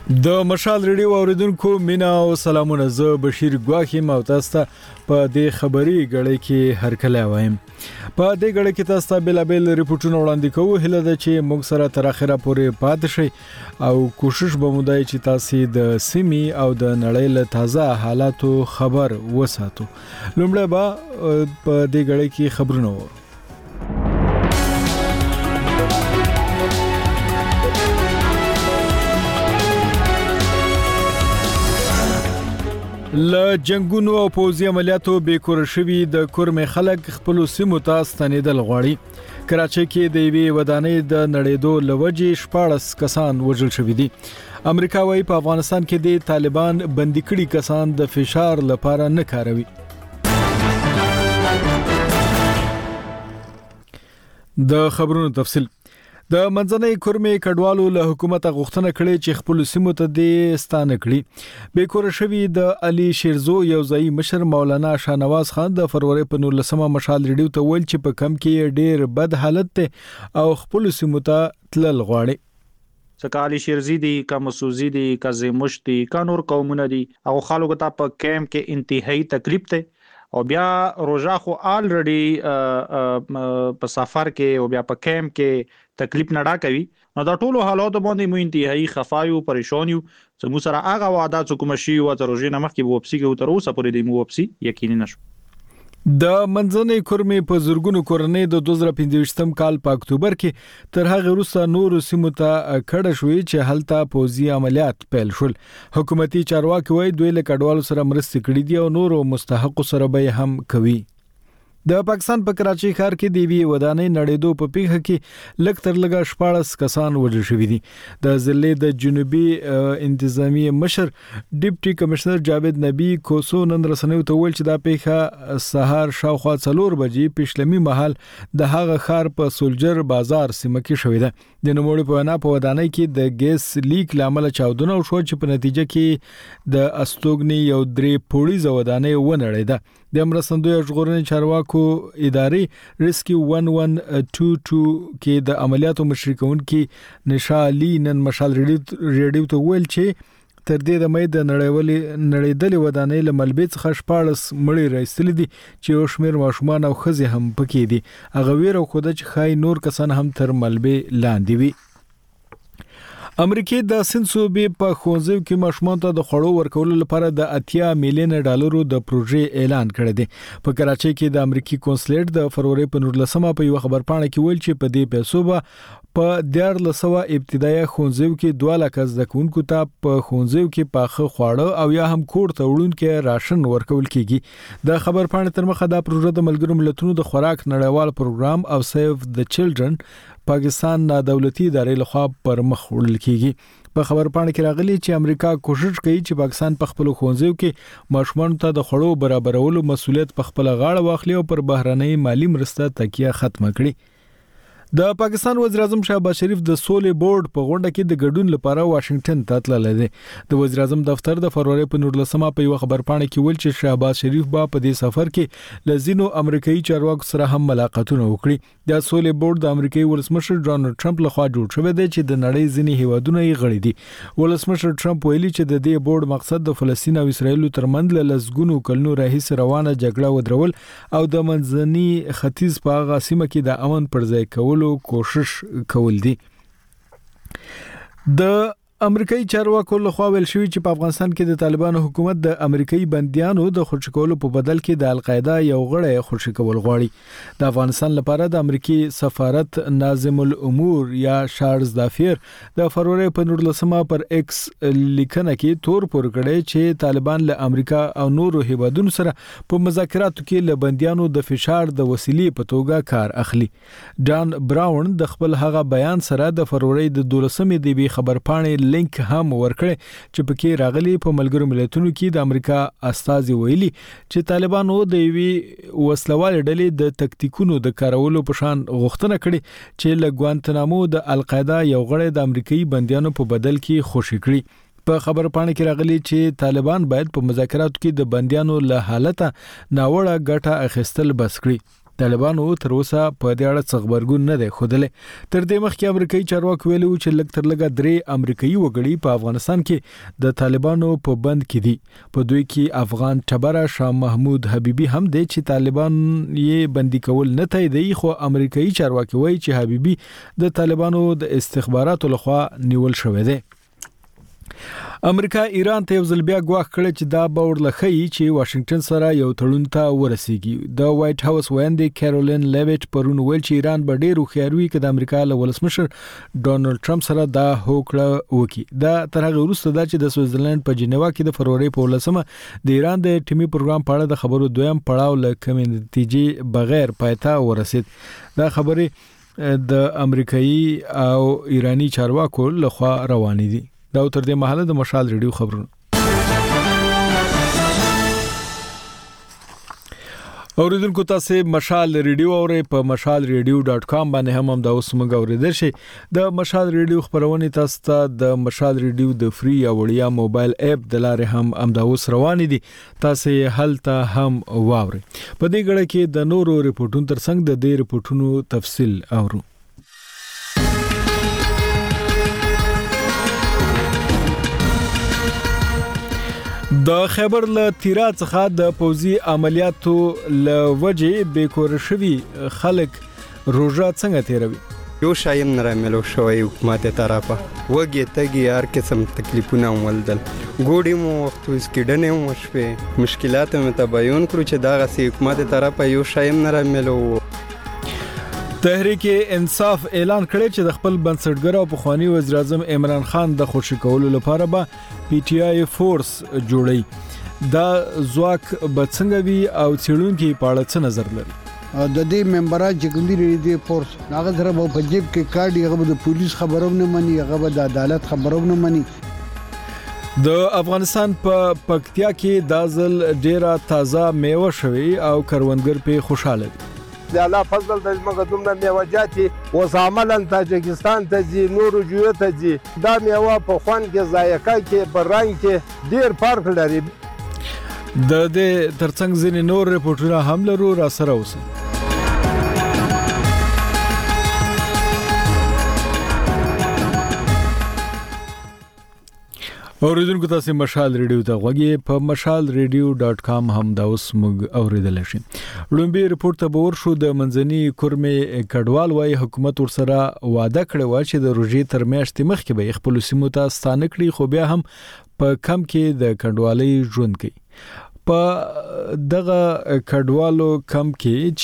د مشال ریډیو اوریدونکو مینا او سلامونه. زه بشیر ګواخیم او تاسو ته په دې خبري غړې کې هرکله وایم. په دې غړې کې تاسو ته بلابل ریپورتونه وړاندې کوو. هله ده چې موږ سره تر اخره پورې پاتې شئ او کوشش به مو دی چې تاسو د سیمې او د نړۍ له تازه حالاتو خبر وساتو. لومړی به په دې غړې کې خبرونه وو. له جنگونو او پوځي عملیاتو بیکور شوي د کورمې خلک خپل سیمو ته ستنېدل غواړي. کراچۍ کې د یوې ودانۍ د نړېدو لوجې 14 کسان وژل شوي دي. امریکا وايي په افغانستان کې د طالبان بندي کړي کسان د فشار لپاره نه کاروي. د خبرونو تفصیل. د منځنۍ کورمې کډوالو له حکومت غوښتنه کړې چې خپل سیمو ته د ستانه کړي. بیکور شوی د علي شیرزو یو ځای مشر مولانا شاهنواز خان د فروری په 19 مشال ریډیو ته ویل چې په کم کې ډیر بد حالت ته او خپل سیمو ته تلل غواړي. سکالی شیرزی دی کا مسوزی دی کا زموش دی کا نور قومونه دی او خلکو ته په کیمپ کې انتهایی تکلیف ته او بیا روزا خو الریډي په سفر کې او بیا په کیمپ کې تکلیف نه ډاکوي. نو دا ټولو حالات باندې مو انتهایی خفایو پریشانیو چې مو سره هغه وعده چې کوم شی او تر روزي نمخ کې ووپسی کې تر اوسه پورې د موپسی یقیني نشو. د منځنۍ کورمې په زورګونو کورنۍ د 2015 کال په اکتوبر کې تر هغه وروسته نور سیمو ته کډه شوې چې هلته پوځي عملیات پیل شول. حکومتي چارواکي وایي دوی له کډوالو سره مرسته کړې دي او نور مستحق سره به هم کوي. د پاکستان په کراچۍ ښار کې د وی ودانۍ نړېدو په پیښه کې لږ تر لږه 14 کسان وژل شوي دي. د ضلع د جنوبي انتظامی مشر ډیپټي کمشنر جاوید نبی کوسو نن رسنیو ته ویل چې دا پیښه سهار شاوخوا 4 بجې پښلمي محل د هغه ښار په سولجر بازار سیمه کې شوې ده. د نوموړي په وینا په ودانۍ کې د ګیس لیک لامل چاودنه شو چې په نتیجه کې د استوګنی یو درې پوړیزه ودانۍ ونړېده. د مرستندوی ژغورنې چارواکو ادارې ریسکیو 1122 کې د عملیاتو مشري کوونکي نشا علي نن مشال ریډیو ته ویل چې تر دې د مې د نړیدلې ودانۍ له ملبې څخه 14 مړي راځلي دي چې یو شمېر ماشومان او ښځې هم پکې دي. هغه ویره خوده چې خای نور کسان هم تر ملبې لاندې وي. امریکای د سنسوبې په ښوونځیو کې ماشومان ته د خوړو ورکولو لپاره د 80 میلیون ډالرو د پروژې اعلان کړی دی. په کراچۍ کې د امریکای کونسلیټ د فروری په 19 په یو خبرپاڼه کې ویل چې په دې پیسو به په 1400 ابتدایي ښوونځیو کې 2 لک زده کوونکو ته په ښوونځیو کې پاخه خواړه او یا هم کور ته وړونکي راشن ورکول کیږي. د خبرپاڼې تر مخه دا پروژه د ملګرو ملتونو د خوراک نړیوال پروګرام او سیو د چلډرن پاکستان نا دولتي ادارې لخوا پر مخ وړل کیږي. په خبرپاڼه کې راغلي چې امریکا کوشش کوي چې پاکستان په خپل ښوونځیو کې ماشومان ته د خوړو برابرولو مسؤلیت په خپل غاړه واخلي او پر بهرنۍ مالی مرسته تکیه ختم کړي. د پاکستان وزیر اعظم شهباز شریف د سولې بورډ په غونډه کې د ګډون لپاره واشنگټن ته تللی دی. د وزیر اعظم دفتر د فروری په 19 په یو خبرپاڼه کې ویل چې شهباز شریف په دې سفر کې لزینو امریکایي چارواکو سره هم ملاقاتونه وکړي. د سولې بورډ د امریکایي ولسمشر ډونالد ټرمپ لخوا جوړ شوی دی چې د نړۍ ځینې هیوادونه یې غړي دي. ولسمشر ټرمپ ویلي چې د دې بورډ مقصد د فلسطین او اسرایل ترمنځ له لسګونو کلونو راهیسې روانه جګړه ودرول او د منځني ختیځ په هغه سیمه کې د امن پر ځای کولو کوشش کول دي. د امریکایي چارواکو لخوا ویل شوی چې په افغانستان کې د طالبانو حکومت د امریکایي بنديانو د خوشی کولو په بدل کې د القاعده یو غړی خوشی کول غواړي. د افغانستان لپاره د امریکایي سفارت ناظم الامور یا شارلز دافیر د فروری په 19 پر ایکس لیکنه کې تور پور کړی چې طالبان له امریکا او نورو هیوادونو سره په مذاکراتو کې له بنديانو د فشار د وسیلې په توګه کار اخلي. جان براون د خپل هغه بیان سره د فروری د 12مې د خبرپاڼې لینک هم ورکړي چې پکې راغلي په ملګرو ملتونو کې د امریکا استازي ویلي چې طالبانو د وی وسلوال ډلې د تکتیکونو د کارولو په شان غوښتنه کړې چې له ګوانتنامو د القاعده یو غړی د امریکایي بنديانو په بدل کې خوشی کړي. په خبرپاڼه کې راغلي چې طالبان باید په مذاکراتو کې د بنديانو له حالته ناوړه ګټه اخیستل بس کړي. طالبانو تر اوسه په دې اړه څه خبرګون نه دی خوده. تر دې مخکې امریکایي چارواکي ویلي چې لږ تر لږه 3 امریکایي وګړي په افغانستان کې د طالبانو په بند کې دي. په دوی کې افغان ټبره شاه محمود حبیبي هم دی چې طالبان یې بندي کول نه تاییدي، خو امریکایي چارواکي وایي چې حبیبي د طالبانو د استخباراتو لخوا نیول شوی دی. امریکا ایران ته یو ځل بیا ګواښ کړی چې دا به ورلخی چې واشنگټن سره یو تړون ته ورسیږي. د وایټ هاوس ویاندې کیرولین لیویټ پرون ویل چې ایران به ډېر هوښیار وي چې د امریکا له ولسمشر ډونالد ټرمپ سره دا هوکړه وکړي. دا تر هغه وروسته دا چې د سویټزرلند په جنیوا کې د فروری په 18 د ایران د ټیمي پروګرام په اړه د خبرو دویم پړاو له کومې نتیجې بغیر پایته ورسید. دا خبرې د امریکایي او ایرانی چارواکو لخوا روانې دي. دا تر دې مهاله د مشال ریډیو خبرونه. اوریدونکو تاسو مشال ریډیو اورئ په mashalradio.com باندې هم دا اوس موږ اوریدل شي. د مشال ریډیو خبرونه تاسو ته د مشال ریډیو د فری او وړیا موبایل اپ د لارې هم دا اوس روان دي. تاسو هلته هم واورئ. په دې غړي کې د نورو ریپورتونو ترڅنګ د دې ریپورتونو تفصیل اورو. د خیبر له تیرا څخه د پوزي عملیاتو لوجه بیکور شوی خلک روزه څنګه تیروي؟ یو شایم نه راملو شوی حکومت طرفه وګي تګي هر قسم تکلیفونه ولدل ګوډي مو وخت وسکډنه مو شپه مشکلات مې تباین کړو چې دا غسي حکومت طرفه یو شایم نه راملو. تحریک انصاف اعلان کړی چې د خپل بنسټګر او پخوانی وزیر اعظم عمران خان د خوشی کولو لپاره به پی ټی آی فورس جوړي. دا ځواک به څنګه وي او څېړونکو په اړه څه نظر لري؟ د دې ممبران چې کوم دي د فورس هغه سره په جیب کې کارډ هغه د پولیس خبرو نه مني، هغه د عدالت خبرو نه مني. د افغانستان په پکتیا کې د ځل ډیره تازه میوه شوی او کروندګر په خوشاله دي. د الله فضل د موږ دومره میوه جاتي اوس عملاً تاجکستان ته ځي، نورو جویو ته ځي. دا میوه په خوند کې، ذایقه کې، په رنګ کې ډیر فرق لري. د دې ترڅنګ ځینې نور ریپورتونه هم لرو، را سره اوسئ. اوریدونکو تاسو مشال ریډیو ته غوږی په mashalradio.com هم دا اوس موږ اوریدل شي. لومبي ریپورت ته ورشو د منځني کورمې کډوال وايي حکومت ورسره وعده کړې و چې د روزي تر میاشتې مخکې به خپل سیمو ته ستانه کړي، خو بیا هم په کم کې د کډوالۍ ژوند کوي. په دغه کډوالو کم کې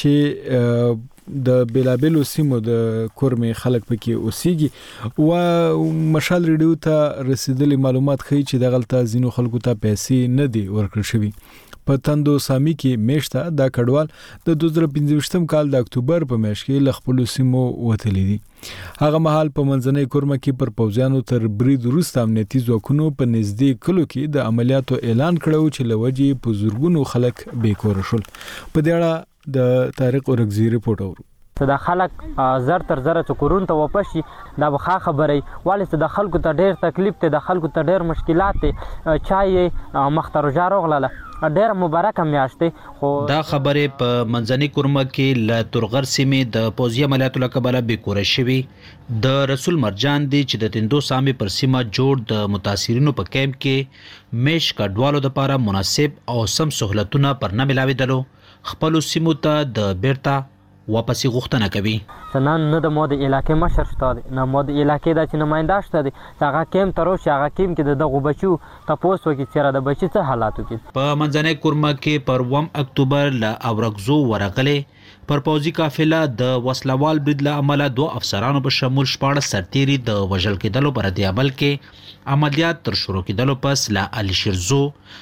چې د بیلابلو سیمو د کورمې خلک پکې اوسېږي او مشال ریډیو ته رسیدلي معلومات ښیي چې د غلطه زینو خلکو ته پیسې نه دي ورکړل شوي. په تندو سامي کې میشته دا کډوال د 2015 کال د اکتوبر په میاشت کې ل خپل سیمو وتلی دي. هغه مهال په منځنۍ کورمه کې پر پوځیانو تر برید وروسته امنیتي ځواکونو په نږدې کلو کې د عملیاتو اعلان کړو چې لوجې په زورګونو خلک بیکور شول. په دې اړه د طارق اورګزی ریپورت اورو. د خلک زر تر زر چکرون ته وپشي دا بخا خبري والي د خلکو ته ډېر تکلیف ته، د خلکو ته ډېر مشکلات ته چای مخترجا روغله ډېر مبارک میاشته. خو دا خبره په منځني کورمه کې ل تورغر سیمه د پوزي عملیاتو لکبله بیکور شوی. د رسول مرجان دی چې د تندو سامي پر سیمه جوړ د متاثرینو په کیمپ کې میش کډوالو د لپاره مناسب او سم سہولتونه پر نه ملاویدلو خپل سیمو ته د بیرته واپسی غوښتنه کوي. نن نه د مو د علاقې مشر شته، نه مو د علاقې د نماینده شته، هغه کیم تر اوسه هغه کیم کې دغه بچو تاسو وکي چې را د بچی څه حالاتو کې. په منځنۍ کورمه کې پر 1 اکتوبر ل اورګزو ورغله پر پوزي قافله د وسلوال برید له عمله 2 افسرانو په شمول 14 سرتیري د وژل کېدلو پر دی عمل کې عملیات تر شروع کېدلو پس لا علي شرزو،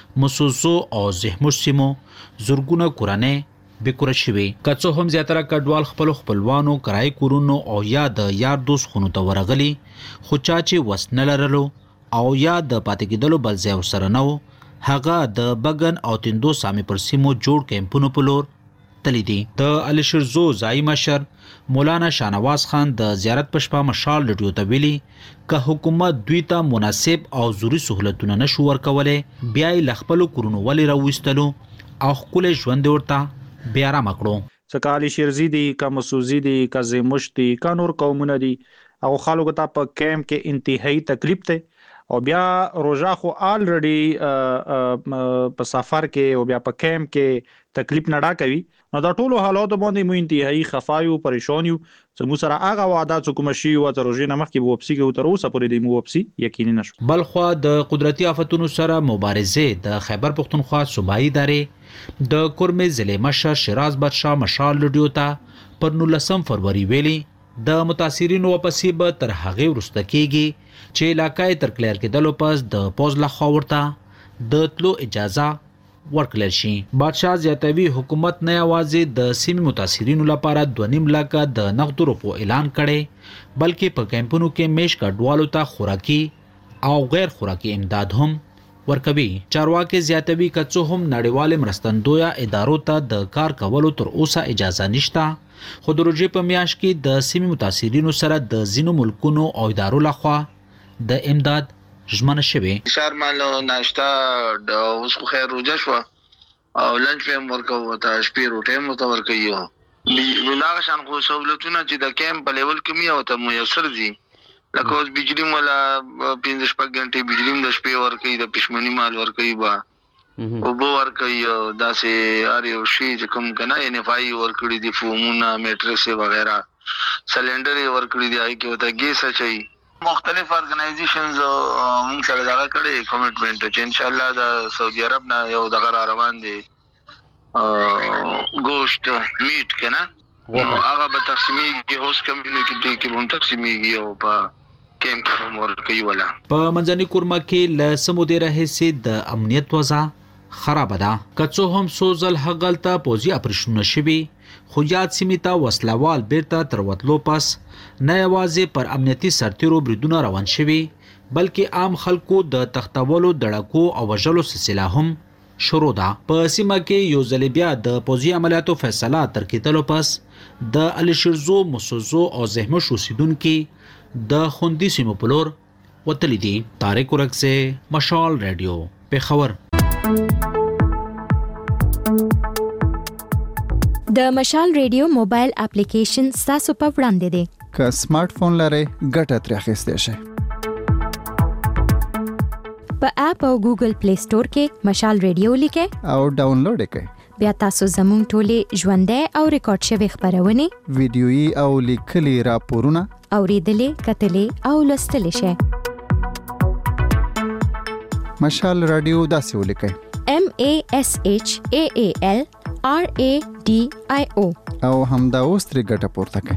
مسوزو او زهموش سیمو زورګونه کورانه بیکور شوی. کڅو هم زیاتره کډوال خپلوانو کرای کورونو او یا د یار دوست خونو ته ورغلی، خو چا چې وسنه لرلو او یا د پاتې کېدلو بل ځای سره نو هغه د بغن او تندو سامي پر سیمو جوړ کیمپونو په لور تللی دي. د علي شرزو ځای مشر مولانا شاهنواز خان د زیارت پښپا مشال ریډیو ته ویلي که حکومت دوی ته مناسب او ضروري سہولتونه نشو ورکولې بیا یې خپل کورونو ولې راوستلو او خپل ژوند ورته بیا را مکړو. سکالی شیرزی دي کمسوزی دي کزموش دي کانور قومونه دي او خلکو ته په کیمپ کې انتهایی تکلیف ته او بیا روزا خو الریډي په سفر کې او بیا په کیمپ کې تکلیف نه ډاکوي نو دا ټولو حالات باندې مو انتهایی خفایو پریشانیو چې مو سره هغه وعده کوم شی او تر روزي نمخ کې ووپسی کې تر اوسه پورې د موپسی یقیني نشو بلخوا د قدرتي آفتونو سره مبارزه د خیبر پختونخوا صوبایي ادارې د کورمه ضلع مشر شیراز بادشاه مشال لډیو ته پر 19 فروری ویلي د متاثرینو واپسې به تر هغه ورسته کیږي چې علاقې تر کلیر کېدلو پس د پوز لخوا ورته د تلو اجازه ورکړل شي. بادشاه زیاتوي حکومت نه یوازې د سیمې متاثرینو لپاره 2.5 لک د نقد روپو اعلان کړي بلکې په کیمپونو کې میش کډوالو ته خوراکي او غیر خوراکي امداد هم ورکوي. چارواکي زیاتوي کڅو هم نړیوال مرستندویا ادارو ته د کار کولو تر اوسه اجازه نشته خو د روزي په میاشت کې د سیمې متاثرینو سره د ځینو ملکونو او ادارو لخوا د امداد ژمنه شوه. شرمالو ناشتا د اوس خو خیر روزه شو او لنچ هم ورکو ته شپې روټه مو ته ورکيو. بلاغ شان خو سہولتونه چې د کیمپ په لیول کې مې او ته میسر دي لکه اوس بجلی مولا 15 غنټه بجلی د شپې ورکي د پښمنی مال ورکي با او بو ورکي داسې اړ یو شی چې کوم کنه ان اف آی ورکړي دي فومونه میټرس وغیرہ سلندر ورکړي دي آی کې وته ګیس اچي مختلف ارګنایزیشنز موږ سره دا کړی کمټمنټ چې ان شاء الله د سعودي عرب نه یو دغه روان دي گوشت میټ کنه هغه به تقسیمېږي هوس کمیونټي کې هم تقسیمېږي او په کیمپ کې ورکوي ولا په منځني کورما کې ل سمودره حصے د امنیت وضع خراب ده کڅو هم سوزل حغلته پوزي اپریشن شوي خو یاد سیمه ته وسلوال بیرته تر وتلو پس نه یوازې پر امنیتي سرتیرو بریدونه روان شوي بلکې عام خلکو د تختولو دړکو او وژلو سلسله هم شروع ده. په سیمه کې یو ځل بیا د پوزي عملیاتو فیصله تر کېدلو پس د الشرزو مسوزو او زهمش اوسیدونکو د خوندي سیمو په لور وتلی دي. طارق ورکسه مشال رادیو پیښور. د مشال ریډیو موبایل اپلیکیشن تاسو په وړاندې دی. که سمارټ فون لرئ ګټه ترې اخیستی شئ. په اپ او ګوګل پلی سٹور کې مشال ریډیو لیکئ او ډاونلوډ کړئ. بیا تاسو زموږ ټولې ژوندۍ او ریکارډ شوي خبرونه ویډیويي او لیکلي راپورونه اوریدلې کتلې او لوستلې شئ. مشال رادیو داسې ولیکئ MASHAAL RADIO او همدا اوس ترې ګټه پورته کړئ.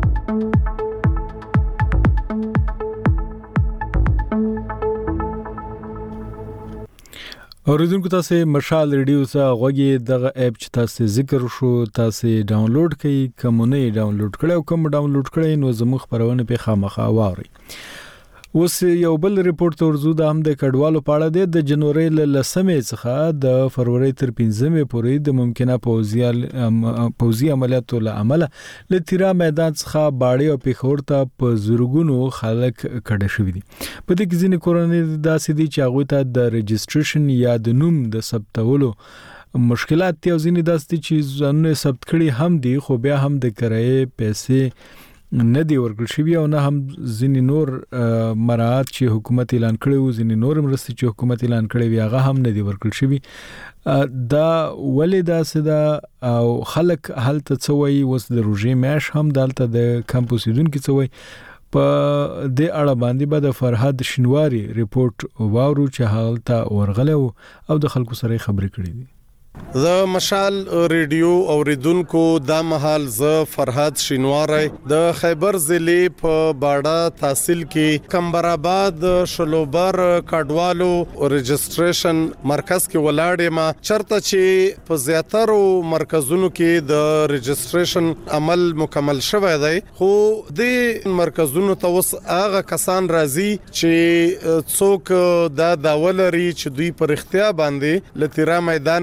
اوریدونکو تاسو مشال ریډیو څخه غوږی دغه اپ چې تاسو ذکر شو تاسو ډاونلوډ کړئ کوم نه ډاونلوډ کړئ او کوم ډاونلوډ کړئ نو زموږ خبرونه په خامخا واوري. اوس یو بل ریپورت ورزو د هم د کډوالو په اړه د جنوري ل 10 څخه د فروری تر 15 پورې د ممکنه پوزي عملیاتو له عمله لتیرا میدان څخه باړې او پیښور ته په زورګونو خلک کډه شوی دي. په دې کې ځینې کورنۍ داسې دي چې هغه ته د رجسټریشن یا د نوم د ثبتولو مشکلات دي او ځینې داسې چې ځانونه ثبت کړي هم دي خو بیا هم د کرایې پیسې نه دی ورکړل شوی او نه هم ځینې نور مراعات چې حکومت اعلان کړی و ځینې نور مرستې چې حکومت اعلان کړی وي هغه هم نه دی ورکړل شوی. دا ولې داسې ده او خلک هلته څه وایي اوس د روژې میاشت هم دلته د کمپوس اوسیدونکي څه وایي په دې اړه باندې به د فرهاد شینواری ریپورت واورو چې هلته ورغلی او د خلکو سره خبرې کړې دي. زه مشال ریډیو اوریدونکو دا مهال زه فرهاد شینواری د خیبر ضلع په باډا تحصیل کې کمبرآباد شلوبر کډوالو رجسټریشن مرکز کې ولاړ ما چرته چې په زیاترو مرکزونو کې د رجسټریشن عمل مکمل شوی دی خو د مرکزونو ته اوس هغه کسان راځي چې څوک دا داولري چې دوی پر اختیار باندې لتیرا میدان نه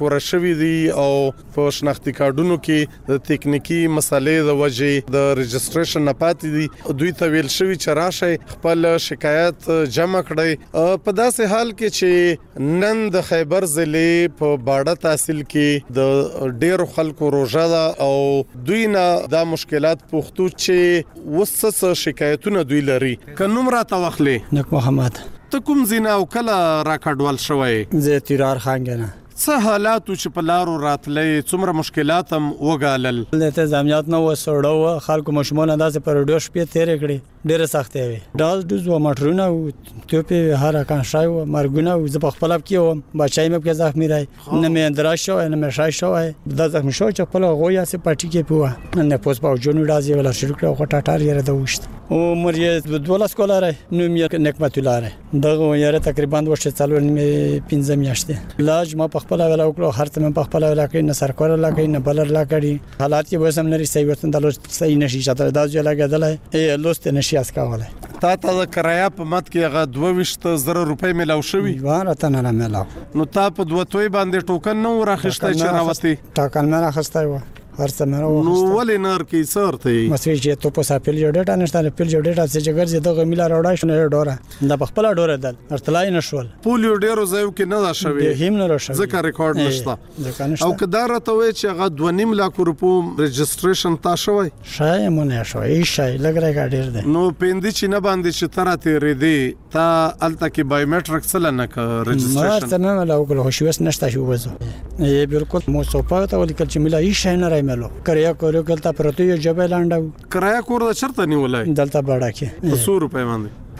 بیکوره شوي دي او په شناختی کارډونو کې د تکنیکی مسلې د وجې د رجستریشن نه پاتې دي دوی ته ویل شوي چې راشي خپل شکایت جمع کړي په داسې حال کې چې نن د خیبر ضلع په باړه تحصیل کې د ډېرو خلکو روژه ده او دوی نه دا مشکلات پوښتو چې وسس شکایتونه دوی لري که نوم راته واخلي نک محمد ته کوم ځینه او کله راکډوال شوی زه تیرار خان کنه څه حالات چې په لارو راتلې څومره مشکلات هم وګالل دلته ځامنیات نو وسوړو خلکو مشمون اندازه پر ډوش په تیر کړي ډېر سختي وي ډاز دوز و مټرونه او ته په هر کان شای و مرګونه او ز په خپل کې و بچای مې کې زخمی راي نه مې اندرا شو نه مې شای شو د زخمی شو چې خپل غویا سي پټی کې پوه نه پوس په جون ډازي ولا شروع کړو خو ټاټار یې راوښت او مریه 12 کولاره نو مې نعمت الله راي دغه یې تقریبا وشته څلور مې 15 میاشتې علاج ما په خپل ولا وکړو هر څه مې په خپل ولا کې نه سرکور لا کې نه بلر لا کړی حالات کې وسم لري صحیح وتن د لوست صحیح نشي چاته دا ځای لګیدل لوست نشي اسکاوله تا ته کرایه په مت کې هغه 22,000 روپۍ ملاو شوی واره نه ملاو نو تا په دوه توي باندې ټوکن نو راخښته چې راوتی ټاکل نه راخښته و هر څه مې راو نو ولې نار کې سر ته مسوي چې ته په ساپل جوړ ډاټا نشته په جوړ ډاټا چې ګرځي دغه میلا راوړای شو نه ډوره دا په خپل ډوره دل ارتلای نشول پولیو ډیرو ځایو کې نه دا شوی هم نه راشه ځکه ریکارډ نشته او کدار ته وای چې هغه 2.5 لک روپو رجستریشن تا شوی شای مونږ شوی شای لګره ګاډیر ده نو پېندې چې نه باندې چې تراته ریدي تا الته کې بایومټریک سره نه ک رجستریشن ما ته نه لا وکړو هوښیوس نشته شو وځو یې بالکل مو صوفه ته ولیکل چې ملا هیڅ شای نه رايملو کریا کورو کلتا پرته یو جبل لاندو کرایه کور د چرته نیولای دلته باړه کې 100 روپے باندې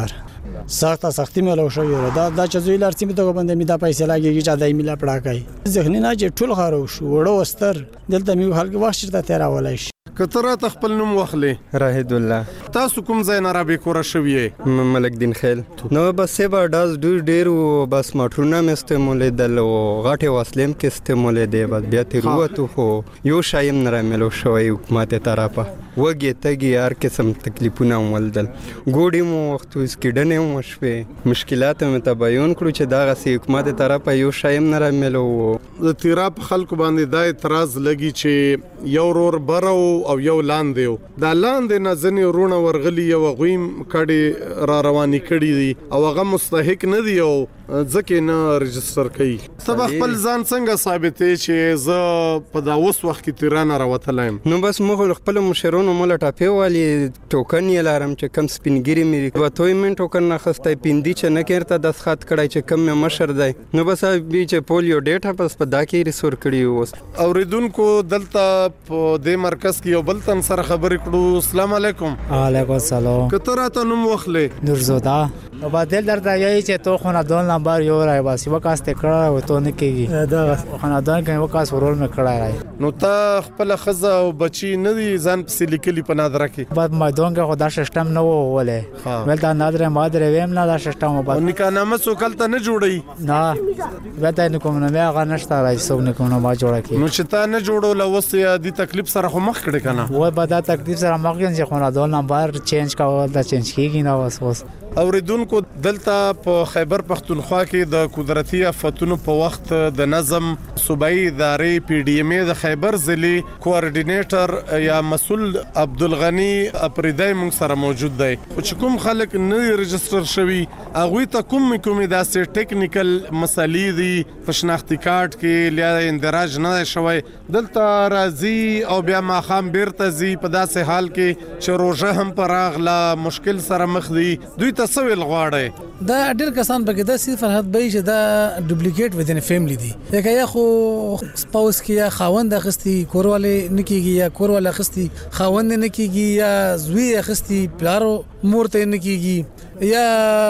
15,000 سختي ملو شو دا چې زوی لارسي می ته باندې می دا پیسې لاګي چې دای ملا پړه کوي ذهني نه چې ټول خارو شو وړو وستر دلته می خلک وخت ته تیر اولای کتره تخپل نوم واخلي راهد الله تاسو کوم ځای نه را به کور شوی ملک دین خیل نو بس سبا داز ډیر بس مټرونه مستمول دل او غاټه واسلم کې استمول دی بس بیا تیروته خو یو شایم نه ملو شوی حکومت طرفه وګي تګي هر قسم تکلیفونه ولدل ګوډي مو وخت سکیډنه مو شوي مشکلات مې تباین کړو چې دا غسي حکومت طرفه یو شایم نه ملو د تیراب خلکو باندې دا اعتراض لګي چې یو رور برو او یو لاندې دا لاندې نه ځنی رونه ورغلی یو غویم کړي را رواني کړي دي او هغه مستحق نه دی او ځکه نه رجستر کړي سبا خپل ځان څنګه ثابتې چې ز په دا اوس وخت کې تیرانه راوتلایم نو بس موږ خپل مشرونو مولا ټاپې والی ټوکن یې لارم چې کم سپینګری مې وته من ټوکن نه خسته پیندي چې نه کېرته د ښات کړای چې کم مې مشر دی نو بس به چې پولیو ډیټا پس په دا کې ریسور کړی اوس اوریدونکو دلته په دې مرکز کې یو بل تن سره خبرې کړو السلام علیکم وعلیکم السلام کتره ته نوم واخلې نورزودا او بدل درته یی چې تو خو نه دون نمبر یو راي بس وکاسته کړه او تو نه کېږي دا خو نه دون کې وکاس ورول مې کړه راي نو تا خپل خزه او بچی نه دي ځان په لیکلي په نادره کې بعد ما دون کې خدا سیستم نه وولې ول دا نادره مادر ویم نه دا سیستم بعد نکانامه سوکلته نه جوړي نه وته نه کوم نه هغه نشته راي سو نه کوم ما جوړه کې نو چې تا نه جوړول اوس دي تکلیف سره خو مخ کړي کنه و به دا تکلیف سره مخ کې خو نه دون نمبر چینج کاوه دا چینج کیږي نه اوس اوریدونکو دلته په خیبر پختونخوا کې د قدرتي آفتونو په وخت د نظم صوبایي ادارې پی ډی ایم د خیبر ضلع کوارډینیټر یا مسؤل عبدالغنی اپریدای موږ سره موجود دی او چې کوم خلک نه رجستر شوي هغه ته کوم داسې ټیکنیکل مسالې دي په شناختی کارت کې لیا اندراج نه شوی دلته راځي او بیا ماخام بیرته زی په داسې حال کې چې روزه هم پراغله مشکل سره مخ دي دوی تسویل غواړي دا ډېر کسان پکې د صرف فرحت به چې دا ډوپلیکیټ ودین فیملی دي لکه یا خو سپاوس کې یا خاوند اخستی کورواله نکیږي یا کورواله اخستی خاوند نکیږي یا زوی اخستی پلارو مورته نکیږي یا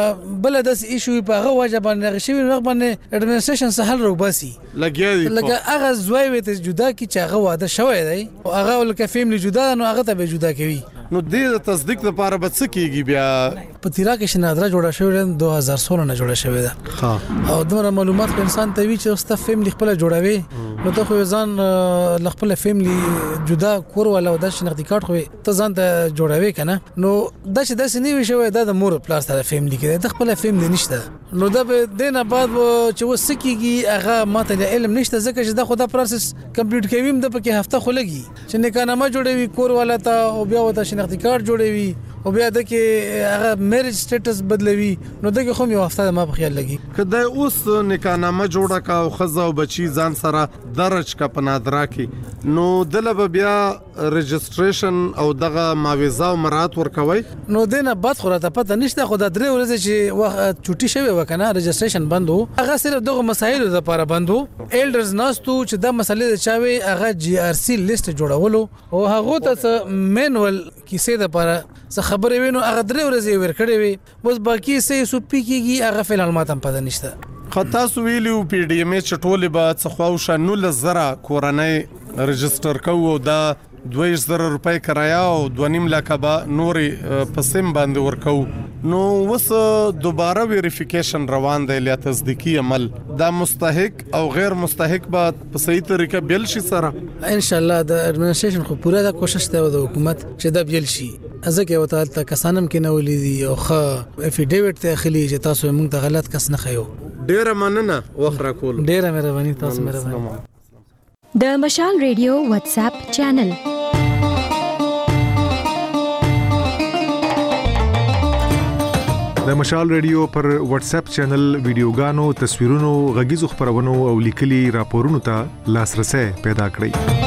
بل داس ایشو په هغه وجه باندې شوی وخت باندې اډمنستریشن سهل روباسي لګیا دي لکه هغه زوی وته جدا کی چې هغه واده شوی دی او هغه ولکه فیملی جدا نو هغه ته به جدا کوي نو د تصدیق لپاره به څه کیږي بیا په تیرا کې شنادره جوړه شوې 2016 نه جوړه شوې ده او دومره معلومات په انسان ته وی چې واست فیملی خپل جوړوي نو ته خو ځان خپل فیملی جدا کور ولا د شناختی کارت خو ته ځان ته جوړوي کنه نو دا چې داسې نه وي شوی د مور پلار سره فیملی کې د خپل فیملی نشته نو دا به دینه بعد چې وسکیږي هغه ماته علم نشته ځکه چې دا خو دا پروسس کمپلیټ کوي د پکې هفته خو لګي چې نکانامه جوړوي کور ولا ته او بیا وته شناختی کارت جوړوي او بیا د کې هغه میریج سټیټس بدلوي نو دغه خو یو هفته ما په خیال لګي کله اوس نکانامه جوړه کا او خزه او بچي ځان سره درج کا پنادرا کې نو دله بیا ريجستریشن او دغه معاوضه او مراد ورکوي نو دینه بعد خو راته پته نشته خو د 3 ورځې چې وخت چټي شوی وکنه ريجستریشن بندو هغه صرف دغه مسایل لپاره بندو ایلډرز ناستو چې د مسلې چاوي هغه جی آر سی لیست جوړولو او هغه ته مینوال کیسه لپاره څه خبرې وینو هغه 3 ورځې ورکړې وي بس باقي سه سو پی کېږي هغه فعل ماتم پته نشته خطا سویلو پی ډی ام ایچ ټوله به څخواو شنو لزره کورنۍ ريجستر کوو دا 2000 روپۍ کرایه او 2.5 لک به نورې پسیم باندې ورکو نو وس دوباره ویریفیکیشن روان دی یا تصدیقي عمل دا مستحق او غیر مستحق به په صحیح طریقه بیل شي سره ان شاء الله د ایڈمنسټریشن خو پوره د کوشش ته د حکومت چې دا بیل شي ازکه وته تل کسانم کې نو لیدي او خه افیډیویټ ته خلی چې تاسو موږ ته غلط کس نه خيو ډیره مننه وخره کول ډیره مهرباني تاسو مهرباني د مشال ریډیو واتس اپ چینل د مشال ریډیو پر واتس اپ چینل ویډیوګانو تصویرونو غږیزو خبرونو او لیکلي راپورونو ته لاسرسي پیدا کړئ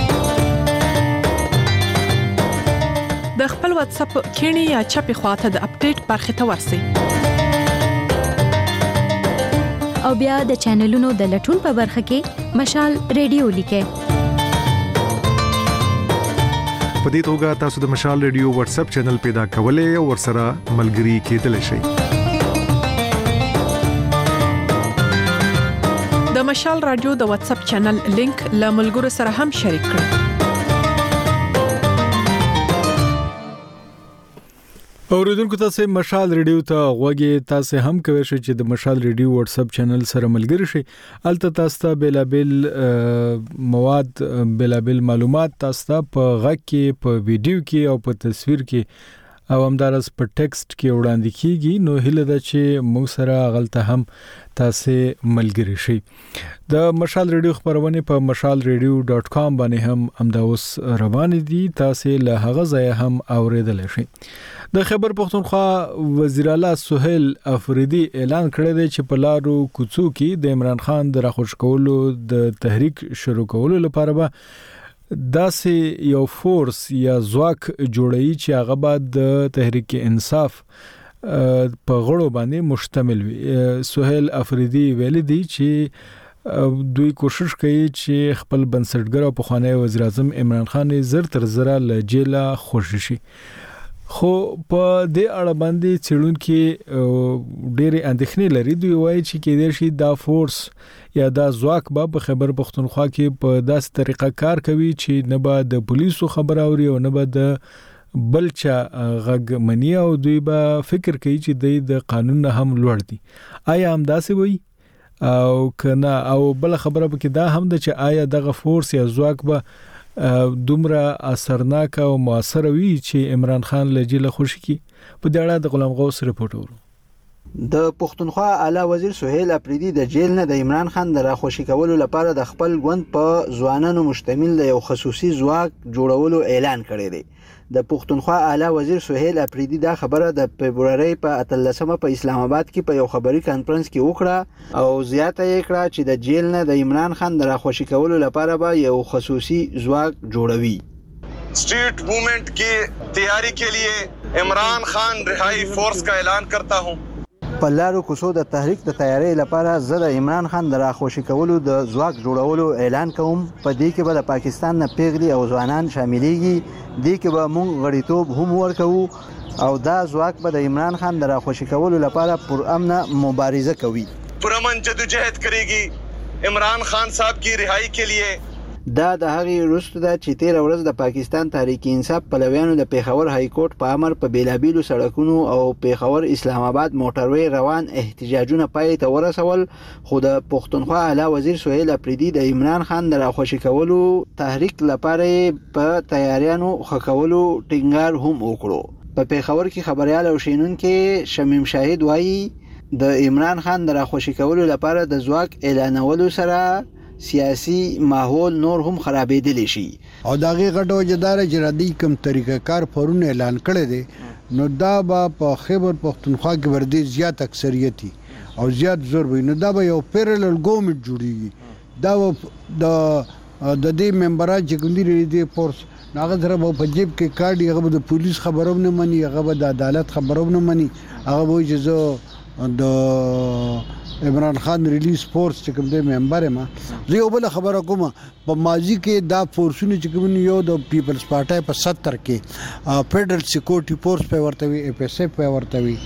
د خپل واتس اپ کینی یا چپی خواته د اپډیټ برخه ته ورسئ او بیا د چینلونو د لټون په برخه کې مشال ریډیو لیکئ په دې توګه تاسو د مشال ریډیو واتس اپ چینل پیدا کولای او ورسره ملګري کېدلی شئ د مشال رادیو د واتس اپ چینل لینک له ملګرو سره هم شریک کړئ اوریدونکو تاسو مشال ریډیو ته غوږی تاسو هم کوي چې د مشال ریډیو واتس اپ چینل سره ملګری شئ الته تاسو ته بلابل مواد بلابل معلومات تاسو ته په غږ کې په ویډیو کې او په تصویر کې او همدارس په ټیکسټ کې وړاندې کیږي نو هله دا چې موږ سره غلطه هم تاسو ملګری شئ د مشال ریډیو خبرونه په mashalradio.com باندې هم امداوس روان دي تاسو له هغه ځای هم اوریدل شئ د خیبر پختونخوا وزیر اعلی سہیل افریدی اعلان کړی دی چې په لارو کوڅو کې د عمران خان د راخوش کولو د تحریک شروع کولو لپاره به داسې یو فورس یا ځواک جوړی چې هغه بعد د تحریک انصاف په غړو باندې مشتمل وي سہیل افریدی ویلي دی چې دوی کوشش کوي چې خپل بنسټګر او پخوانی وزیر اعظم عمران خان زر تر زره له جیله خوشی شي خو په دې اړه باندې چړونکو ډېری اندېښنې لري دوی وایي چې کېدای شي دا فورس یا دا ځواک په خیبر پختونخوا کې په داسې طریقه کار کوي چې نه به د پولیسو خبر اوري او نه به د بلچا غږ منی او دوی به فکر کوي چې د قانون نه هم لوړ دي آیا هم داسې وایي او کنه او بل خبره به کې دا هم د چې آیا دغه فورس یا ځواک به دومره اثرناک او موثر وي چې عمران خان له جیل خوشي کی په دې اړه د غلام غوث رپورټ ورو د پښتونخوا اعلی وزیر سہیل افریدی د جیل نه د عمران خان د راخوشي کولو لپاره د خپل ګوند په ځوانانو مشتمل د یو خصوصي ځواک جوړولو اعلان کړی دی د پښتونخوا اعلی وزیر سہیل افریدی دا خبره د فبرवरी په 13مه په اسلام آباد کې په یو خبري کانفرنس کې وکړه او زیاته یې کړه چې د جیل نه د عمران خان د راخوشي کولو لپاره به یو خصوصي ځواک جوړوي street movement की तैयारी के लिए इमरान खान रिहाई फोर्स का ऐलान करता हूं په لارو کوڅو د تحریک د تیاری لپاره زه د عمران خان د راخوشي کولو د ځواک جوړولو اعلان کوم په دې کې به د پاکستان نه پیغلي او ځوانان شاملېږي دې کې به موږ غړیتوب هم ورکوو او دا ځواک به د عمران خان د راخوشي کولو لپاره پرامن مبارزه کوي پرامن جدوجہد کرے گی عمران خان صاحب کی رہائی کے لیے دا د هغې وروسته ده چې تېره ورځ د پاکستان تحریک انصاف پلویانو د پیښور های کورټ په امر په بیلابیلو سړکونو او پیښور اسلام آباد موټروي روان احتجاجونه پای ته ورسول، خو د پښتونخوا اعلی وزیر سهیل اپریدي د عمران خان د راخوشي کولو تحریک لپاره په تیاریانو ښه کولو ټینګار هم وکړو. په پیښور کې خبريال او شینونکي شمیم شاهد وایي د عمران خان د راخوشي کولو لپاره د ځواک اعلانولو سره سیاسي ماحول نور هم خرابېدلی شي. او داغه غټو جدار جرادي کم طریقه کار پرون اعلان کړی دی نو دا په خیبر پختونخوا کې وردی زیات اکثریتي او زیات زور وي، نو دا به یو پیرلل ګورنمنت جوړیږي. دا د دې ممبران چې کوم دي د فورس هغه سره په جیب کې کارډ هغه د پولیس خبرو نه مني، هغه د عدالت خبرو نه مني، هغه وایي چې زه د عمران خان ریلیز فورس چې کوم دی ممبر ما زه یو بل خبره کوم. په ماضی کې دا فورسونه چې کوم یو د پیپلز پارټي په 70 کې فدرل سکیورټي فورس په ورته وي، اف اس اف په ورته وي،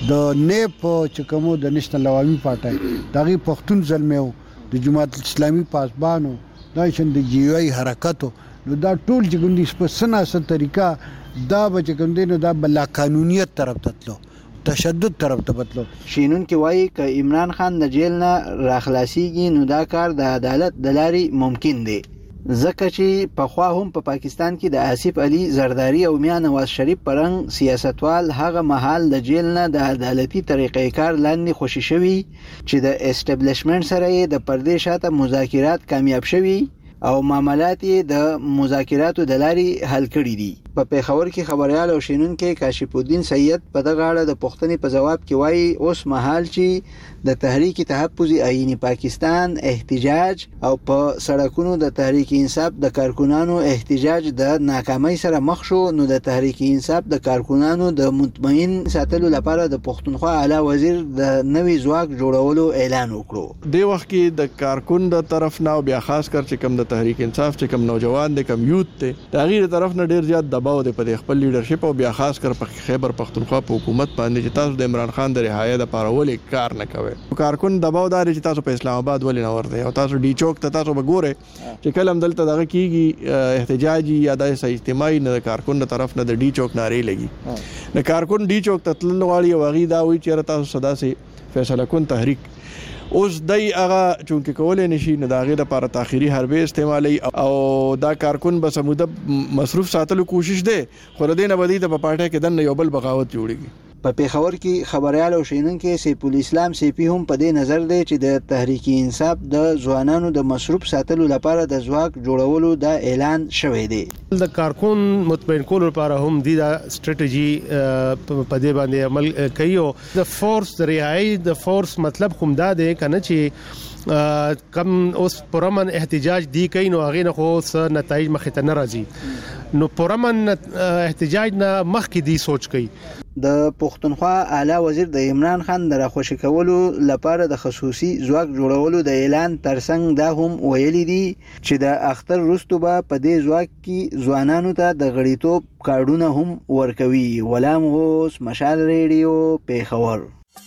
د نیپ چې کوم د نېشنل عوامي پارټي دغه پښتون زلمیو د جماعت اسلامي پاسبانو دا شند د جی او ای حرکتو، نو دا ټول چې کوم دي په سناسه طریقه دا به چې کوم دی نو دا بلا قانونیت طرف ته تلو، تشدد طرف ته بتلو. شینون کې وایي ک عمران خان د جیل نه راخلاصيږي نو دا کار د عدالت د لارې ممکن دی، ځکه چې په خوا هم په پاکستان کې د آصف علي زرداری او میا نواز شریف پرنګ سیاستوال هغه مهال د جیل نه د عدالتي طریقې کار لاندې خوشي شوي چې د اسټابلیشمنت سره د پردې شاته مذاکرات کامیاب شوي او معاملات د مذاکراتو د لارې حل کړي دي. په پیښور کې خبريال او شینونکي کاشف الدین سید په دغه اړه د پښتنې په جواب کې وایي اوس مهال چې د تحریک تحفظ آئینی پاکستان احتجاج او په سړکونو د تحریک انصاف د کارکونانو احتجاج د ناکامۍ سره مخ شو، نو د تحریک انصاف د کارکونانو د مطمئن ساتلو لپاره د پښتونخوا اعلی وزیر د نوي ځواک جوړولو اعلان وکړو. د وخت کې د کارکون د طرف نه بیا خاص کر چې کوم د تحریک انصاف چې کوم نوجوان د کم یوت ته د غیر طرف نه ډیر زیات دباو دی په خپل لیډرشپ او بیا خاص کر په خیبر پختونخوا په حکومت باندې چې تاسو د عمران خان د رهایی د پارولې کار نه کوي. کارکون دباو دار چې تاسو په اسلام آباد ولې نه ورته او تاسو ډی چوک ته تاسو وګوره چې کلم دلته دغه کیږي احتجاجي یا د اجتماعي نه کارکون د طرف نه د ډی چوک ناری لګي نه کارکون ډی چوک ته تلل غواړي او غي دا وی چې تاسو صدا سي فیصله کون تحریک اوس دای هغه چونکه کولای نشي نه داغه د لپاره تاخيري حربې استعمالي او دا کارکون به سموده مصروف ساتلو کوشش ده، خو د دې نه بدی د پارټي کې د یو بل بغاوت جوړیږي. په پیښور کې خبريال او شینونکي سیف الاسلام سیپی هم په دې نظر دی چې د تحریک انصاف د ځوانانو د مصروف ساتلو لپاره د ځواک جوړولو د اعلان شوی دی. د کارکون مطمئن کولو لپاره هم د استراتیژي په دې باندې عمل کوي. د فورس د رهایی د فورس مطلب کوم دا دی کنه چې کم اوس پرمن احتجاج دی کوي نو هغه نه خو څه نتایج مخ ته ناراضي، نو پرمن احتجاج نه مخ کې دی سوچ کوي. د پښتونخوا اعلی وزیر د عمران خان د راخوشي کولو لپاره د خصوصي ځواک جوړولو د اعلان ترڅنګ دا هم ویلي دي چې د اختر وروسته به په دې ځواک کې ځوانانو ته د غړیتوب کارډونه هم ورکوي. غلام غوث، مشال ریډیو، پیښور.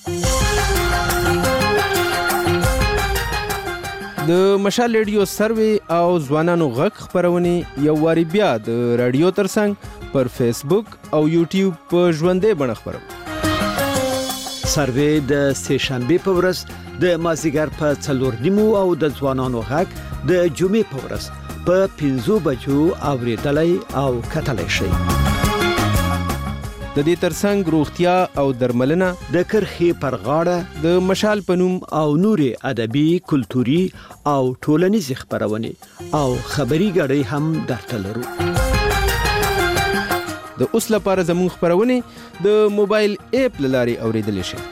د مشال ریډیو سروي او ځوانانو غږ خبرونه یو واری بیا د رادیو ترڅنګ پر فیسبوک او یوټیوب په ژوندې بڼه خبرو. سروي د سه شنبه په ورځ د مازیګر په 4:30 او د ځوانانو غږ د جمعې په ورځ په 5 بجو اوریدلای او کتلای شي. د دې ترڅنګ روغتیا او درملنه د کرخي پر غاړه د مشال پنوم او نوري ادبي، کلتوري او ټولنیز خبرونه او خبري غړي هم درته لرو. د اوس لپاره زموږ خبرونه د موبایل اپ لاري اوریدل شي.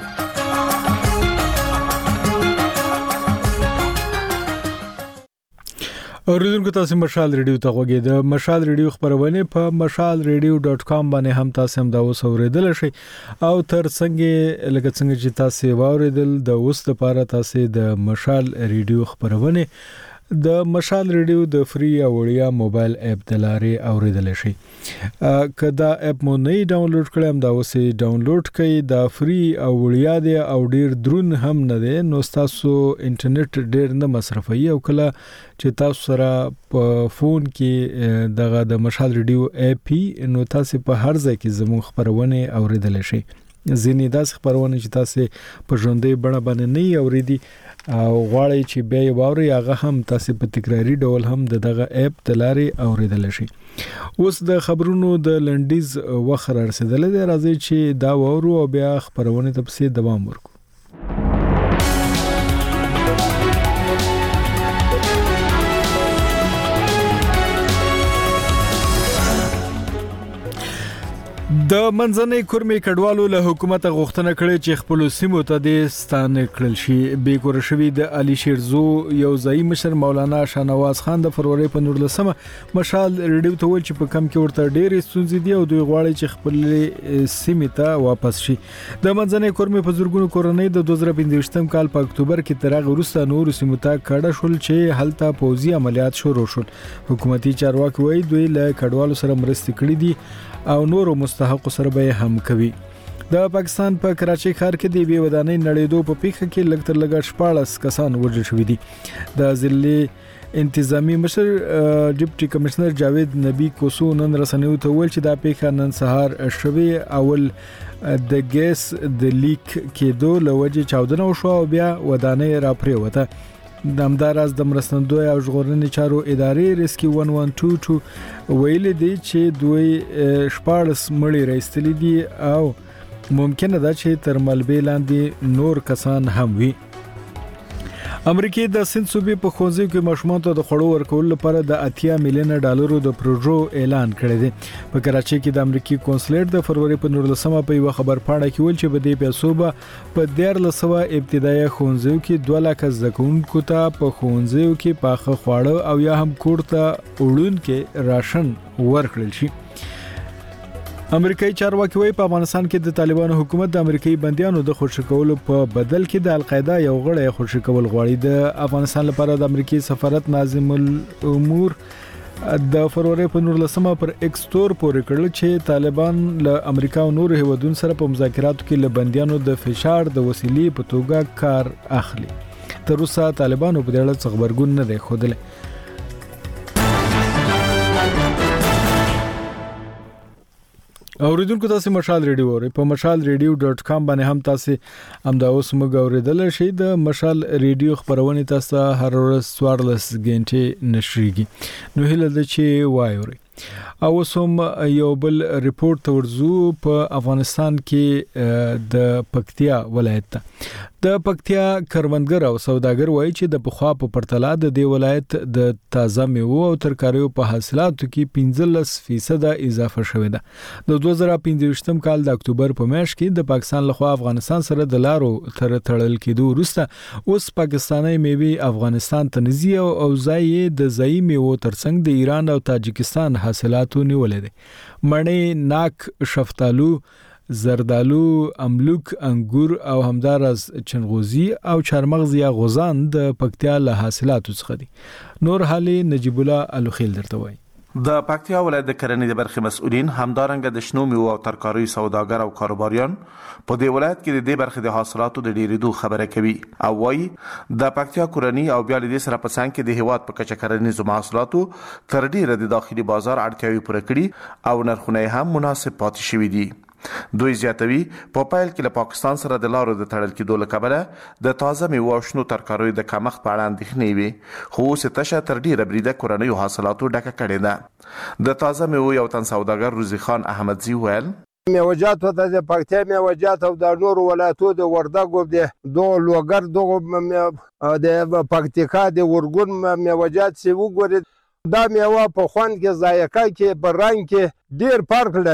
اوریدونکو تاسو مشال ریډیو ته غوږی د مشال ریډیو خبرونه په mashalradio.com باندې هم تاسو هم دا اوس اوریدل شي او تر څنګه لکه څنګه چې تاسو واوریدل د اوس لپاره تاسو د مشال ریډیو خبرونه د مشال ریډیو د فری او وړیا موبایل اپ د لارې اوریدل شي. که دا اپ مو نه ډاونلوډ کړئ هم دا اوسې ډاونلوډ کړئ. دا فری او وړیا دی او ډیر درون هم نه دی، نو تاسو انټرنیټ ډیر نه مصرفوي او کله چې تاسو سره په فون کې دغه د مشال ریډیو اپ نو تاسو په هر ځای کې زموږ خبرونه اوریدل شي. ځینې داسې خبرونه چې تاسو په ژوندۍ بڼه باندې نه اوریدي او غواړئ چې بیا یې واورئ، هغه هم تاسو په تکراري ډول هم دغه اپ د لارې اوریدل شي. اوس د خبرونو د لنډیز وخت رسیدلی دی، راځئ چې دا واورو او بیا خبرونه ته پسې دوام ورکړو. د منځنۍ کورمې کډوالو له حکومت غوښتنه کړې چې خپل سیمو ته د ستانه کړل شي. بې کور شوی د علي شیرزو یو ځای مشر مولانا شاهنواز خان د فروری په 19 مشال ریډیو ته ویل چې په کم کې ورته ډېرې ستونزې دي او دوی غواړي چې خپل سیمې ته واپس شي. د منځنۍ کورمې په زورګونو کورنۍ د 2015 کال په اکتوبر کې تر هغه وروسته نور سیمو ته کډه شول چې هلته پوځي عملیات شروع شول. حکومتي چارواکي وایي دوی له کډوالو سره مرستې کړې دي او نورو مستحق سره به هم کوي. د پاکستان په کراچۍ ښار کې د بې ودانۍ نړیدو په پیښه کې لږ تر لږه 14 کسان وژل شوي دي. د ضلع انتظامی مشر ډیپټي کمشنر جاوید نبی کوسو نن رسنیو ته ویل چې دا پیښه نن سهار شوي. اول د ګیس د لیک کېدو لوجه چاودنه وشو او بیا ودانۍ را پریوته. د همداراز د مرستندوی او ژغورنې چارو ادارې ریسکي 1122 ویلي دی چې دوی 14 مړي راستلي دي او ممکنه ده چې تر ملبې لاندې نور کسان هم وي. امریکای د سند صوبې په ښوونځیو کې ماشومانو ته د خوړو ورکولو لپاره د 80 میلیون ډالرو د پروژو اعلان کړی دی. په کراچۍ کې د امریکای قونسلیټ د فروری په 19 په یو خبر پاڼه کې ویل چې په دې پیسو به په 1300 ابتدایي ښوونځیو کې 2 لک زده کوونکو ته په ښوونځیو کې پاخه خواړه او یا هم کور ته وړونکي راشن ورکړل شي. امریکایي چارواکي وايي په افغانستان کې د طالبانو حکومت د امریکایي بنديانو د خوشی کولو په بدل کې د القاعده یو غړی خوشی کول غواړي. د افغانستان لپاره د امریکایي سفارت ناظم الامور د فروری په 19 پر ایکس تور پورې کړل چې طالبان له امریکا او نورو هیوادونو سره په مذاکراتو کې له بنديانو د فشار د وسیلې په توګه کار اخلي. تر اوسه طالبانو په دې اړه څه خبرګون نه دی ښودلی. اوریدونکو تاسو مشال ریډیو اورئ په mashalradio.com باندې هم تاسو همدا اوس موږ اوریدل شئ. د مشال ریډیو خبرونه تاسو هر ورځ 14 غنټې نشریږي. نو هیله ده چې وایورئ. او سم یو بل ریپورت ورزو په افغانستان کې د پکتیا ولایت ته د پکتیا کروندګر او سوداګر وایي چې د پخوا په پرتله د دې ولایت د تازه میوه او ترکاریو په حاصلاتو کې 15% اضافه شوې ده. د 2015 کال د اکتوبر په میاشت کې د پاکستان لخوا افغانستان سره د لارو تړل کېدو وروسته اوس پاکستاني میوه افغانستان ته نزي او ځای د ځای میوه ترڅنګ د ایران او تاجکستان حاصلاتو نیولې دي. مڼې، ناک، شفتالو، زردالو، املوک، انګور او همدارس چنغوزي او چارمغز یا غوزان د پکتیا له حاصلاتو څخه دي. نور حالي نجیب الله الوخیل درته وایي. د پکتیا ولایت د کرنې د برخې مسؤلین همدارنګه د شنو میوه او ترکاریو سوداګر او کاروباریان په دې ولایت کې د دې برخې د حاصلاتو د ډیریدو خبره کوي او وایي د پکتیا کورنۍ او بیا د سره په څنګ کې د هیواد په کچه کرنیزو محصولاتو تر ډیره د داخلي بازار اړتیاوې پوره کړي او نرخونه هم مناسب پاتې شوي دي. دوی زیاتوي په پایل کې له پاکستان سره د لارو د تړل کېدو له کبله د تازه میوه او شنو ترکاریو د کمښت په اړه اندېښنې وي، خو اوس تشه تر ډیره بریده کورنیو حاصلاتو ډکه کړې ده. د تازه میوه یو تن سوداګر روزي خان احمدزي ویل میوجات د پکتیا میوجات او د نورو ولایتو د وردګو د دوه لوګر دغه د پکتیکا د ورګون میوجات سی وګوري دا میوه په خوند کې ذایقه کې په رنګ کې ډیر فرق لري.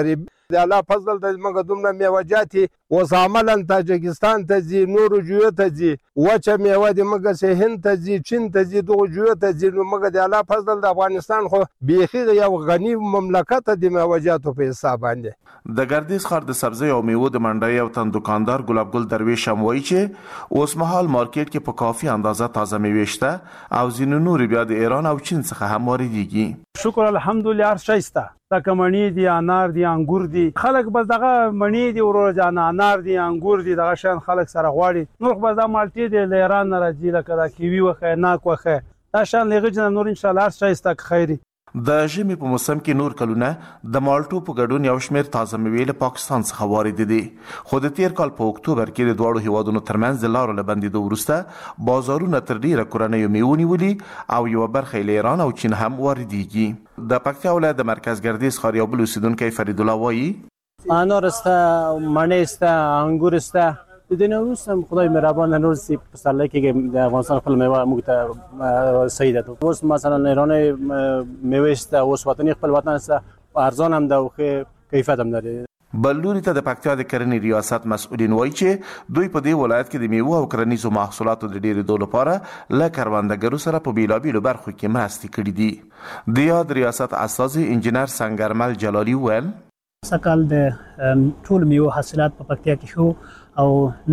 د الله فضل د موږ دومره میوجات اوس عملا تاجکستان ته ځي نورو جویو ته ځي وچه میوه د موږ سه هند ته ځي چین ته ځي دغه جویو ته ځي نو موږ د الله فضل د افغانستان خو بیخي یو غنی مملکت د میوجاتو په حساب باندې د ګردیز ښار د سبزی او میوو د منډۍ او تن دکاندار ګلاب ګل درویش هم وایي چې اوس مهال مارکیټ کې په کافي اندازه تازه میوې شته او ځینې نور بیا د ایران او چین څخه هم واردېږي. شکر الحمدلله هر شی شته لکه مڼې دي انار دي انګور دي خلک بس دغه مڼې دي ورور جان انار دي انګور دي دغه شان خلک سره غواړي نور بس دا مالټې دي له ایران نه راځي لکه دا کیوي وخه ناک وخه دا شان لږه جن نور ان شاء الله هر شی شته خیری. د ژمي په موسم کې نور کلونه د مالټو په ګډون یو شمېر تازه میوې له پاکستان څخه وارد دي خو د تیر کال په اکتوبر کې د دواړو هیوادونو ترمنځ د لارو له بندېدو وروسته بازارونه تر ډیره کورنیو میوو نیولي او یوه برخه له ایران او چین هم واردېږي. د پکتیا ولایت د مرکز ګردیز ښار یو بل اوسیدونکی فرید الله وایي انار شته مڼې شته انګور شته د دې نه وروسته خدای مهربان نور سي په سره کې د افغانستان خپل میوه موږ ته صحیح ده. اوس مثلا ایران میوه شته اوس وطني خپل وطن شته ارزان هم ده او کیفیت هم لري. بل لوري ته د پکتیا د کرنې ریاست مسؤلین وایي چې دوی په دې ولایت کې د میوو او کرنیزو محصولاتو د ډېرېدو لپاره له کروندګرو سره په بیلابیلو برخو کې مرستې کړې دي. د یاد ریاست استازي انجینر سنگرمل جلالي وویل سکهال د ټول میوه حاصلات په پکتیا کې شو او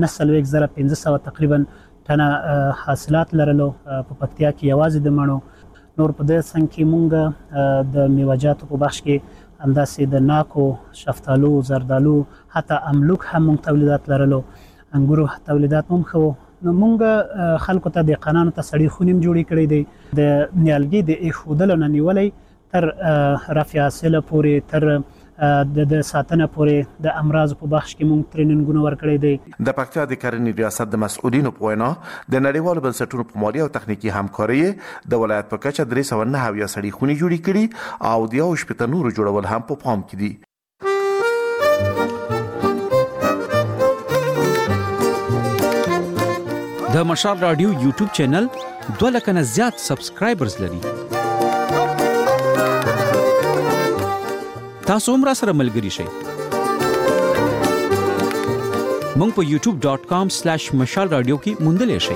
9500 تقریبا ټنه حاصلات لرلو په پکتیا کې یوازې د مڼو نور په دې څنګه کې مونږ د میوهجاتو په بخش کې همداسې د ناکو شفتالو زردالو حتی املوک هم مونږ تولیدات لرلو انګورو تولیدات هم خو نو مونږ خلکو ته د قانون ته سړی خونیم جوړی کړی دی د نیالګي د ایښودلو نه نیولې تر رفع حاصله پورې تر د ساتنه پورې د امراض په بخش کې مونږ ټریننګونه ورکړی دی. د پکتیا د کرنې ریاست د مسؤلینو په وینا د نړیوالو بنسټونو په مالي او تخنیکی همکاري د ولایت په کچه 309 سړي خونې جوړې کړي او د 80 نورو جوړول هم په پام کې دي. د مشال رادیو یوټیوب چینل 2 لک نه زیات سبسکرایبرز لري. تاسو هم را سره ملګري شئ. مونږ په youtube.com/مشال رادیو کې موندلی شئ.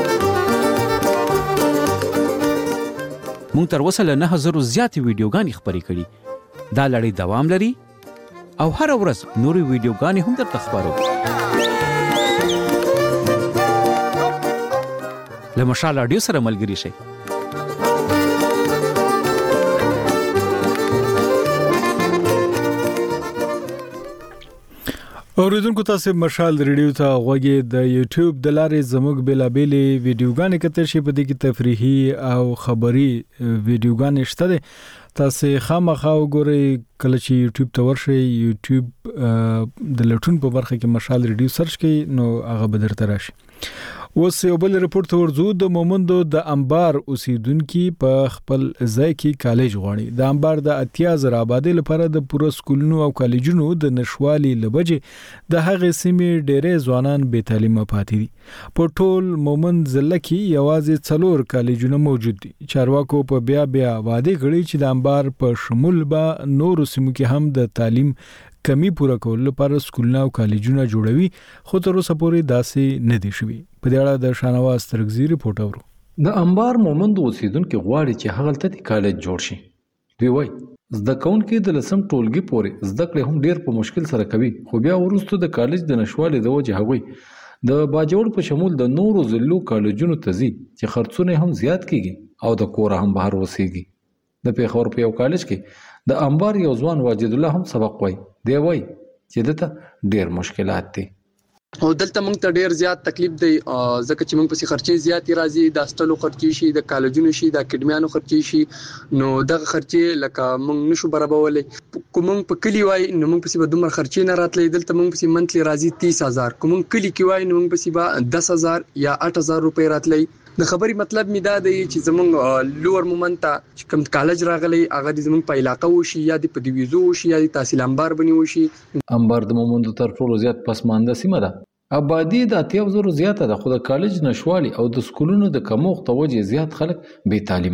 مونږ تر اوسه له 9000 زیاتې ویډیوګانې خپرې کړي. دا لړۍ دوام لري او هر ورځ نورې ویډیوګانې هم درته خپرو. له مشال رادیو سره ملګري شئ. اوریدونکو تاسو مشال ریډیو ته غوږی د یوټیوب د لارې زموږ بیلابېلې ویډیوګانې کتل شي په دې کې تفریحي او خبري ویډیوګانې شته دي تاسو خامخا وګورئ کله چې یوټیوب ته ورشئ یوټیوب د لټون په برخه کې مشال ریډیو سرچ کړئ نو هغه به درته راشي. اوس یو بل رپورت ورزو د مومندو د انبار اوسیدونکو په خپل ځای کې کالج غواړي. د انبار د 80,000 آبادی لپاره د پوره سکولونو او کالجونو د نشوالي لبجې د هغې سیمې ډېرې ځوانان بې تعلیمه پاتې دي. په ټول مومند ضلع کې یوازې 4 کالجونه موجود دي. چارواکو په بیا وعده کړې چې د انبار په شمول به نورو سیمو کې هم د تعلیم کمی پوره کول لپاره سکولونه او کالجونه جوړوي خو تر اوسه پورې داسې نه دي شوي. په دې اړه د شانواز ترغزي رپورټ اورو. د انبار مومند اوسیدونکو غواړي چې هغه تلته کالج جوړ شي. دوی وایي زده کوونکي د لسم ټولګي پورې زده کړې هم ډیر په مشکل سره کوي خو بیا وروسته د کالج د نشوالي د وجه هغوی د باجوړ په شمول د نورو ضلعو کالجونو ته ځي چې خرڅونه هم زیات کیږي او د کور هم بهر وسیږي. د پیښور په یو کالج کې د انبار یو ځوان واجد الله هم سبق وای دی وای چې دته ډیر مشکلات دي او دلته موږ ته ډیر زیات تکلیف دی ځکه چې موږ پسې خرچې زیات راځي د هاستلو خرچې شي د کالجونو شي د اکیډمیانو خرچې شي نو دغه خرچې لکه موږ نشو برابرولې کوم په کلی وای نو موږ پسې به دومره خرچې نه راتلې دلته موږ پسې منتلی راځي 30,000 کوم کلی کې وای نو موږ پسې به 10,000 یا 8,000 روپۍ راتلې. د خبرې مطلب می دا دی چې زمونږ لوور مومنت چې کوم کالج راغلی هغه د زمونږ په علاقه وشي یا د پدویزو وشي یا د تحصیل انبار بنی وشي. انبار د مومندو تر ټولو زیات پسمانده سیمه ده. آبادی د 80,000 زیاته ده خو د کالج نشوالي او د سکولونو د کمښت وجې زیات خلک بې تعلیمه دي.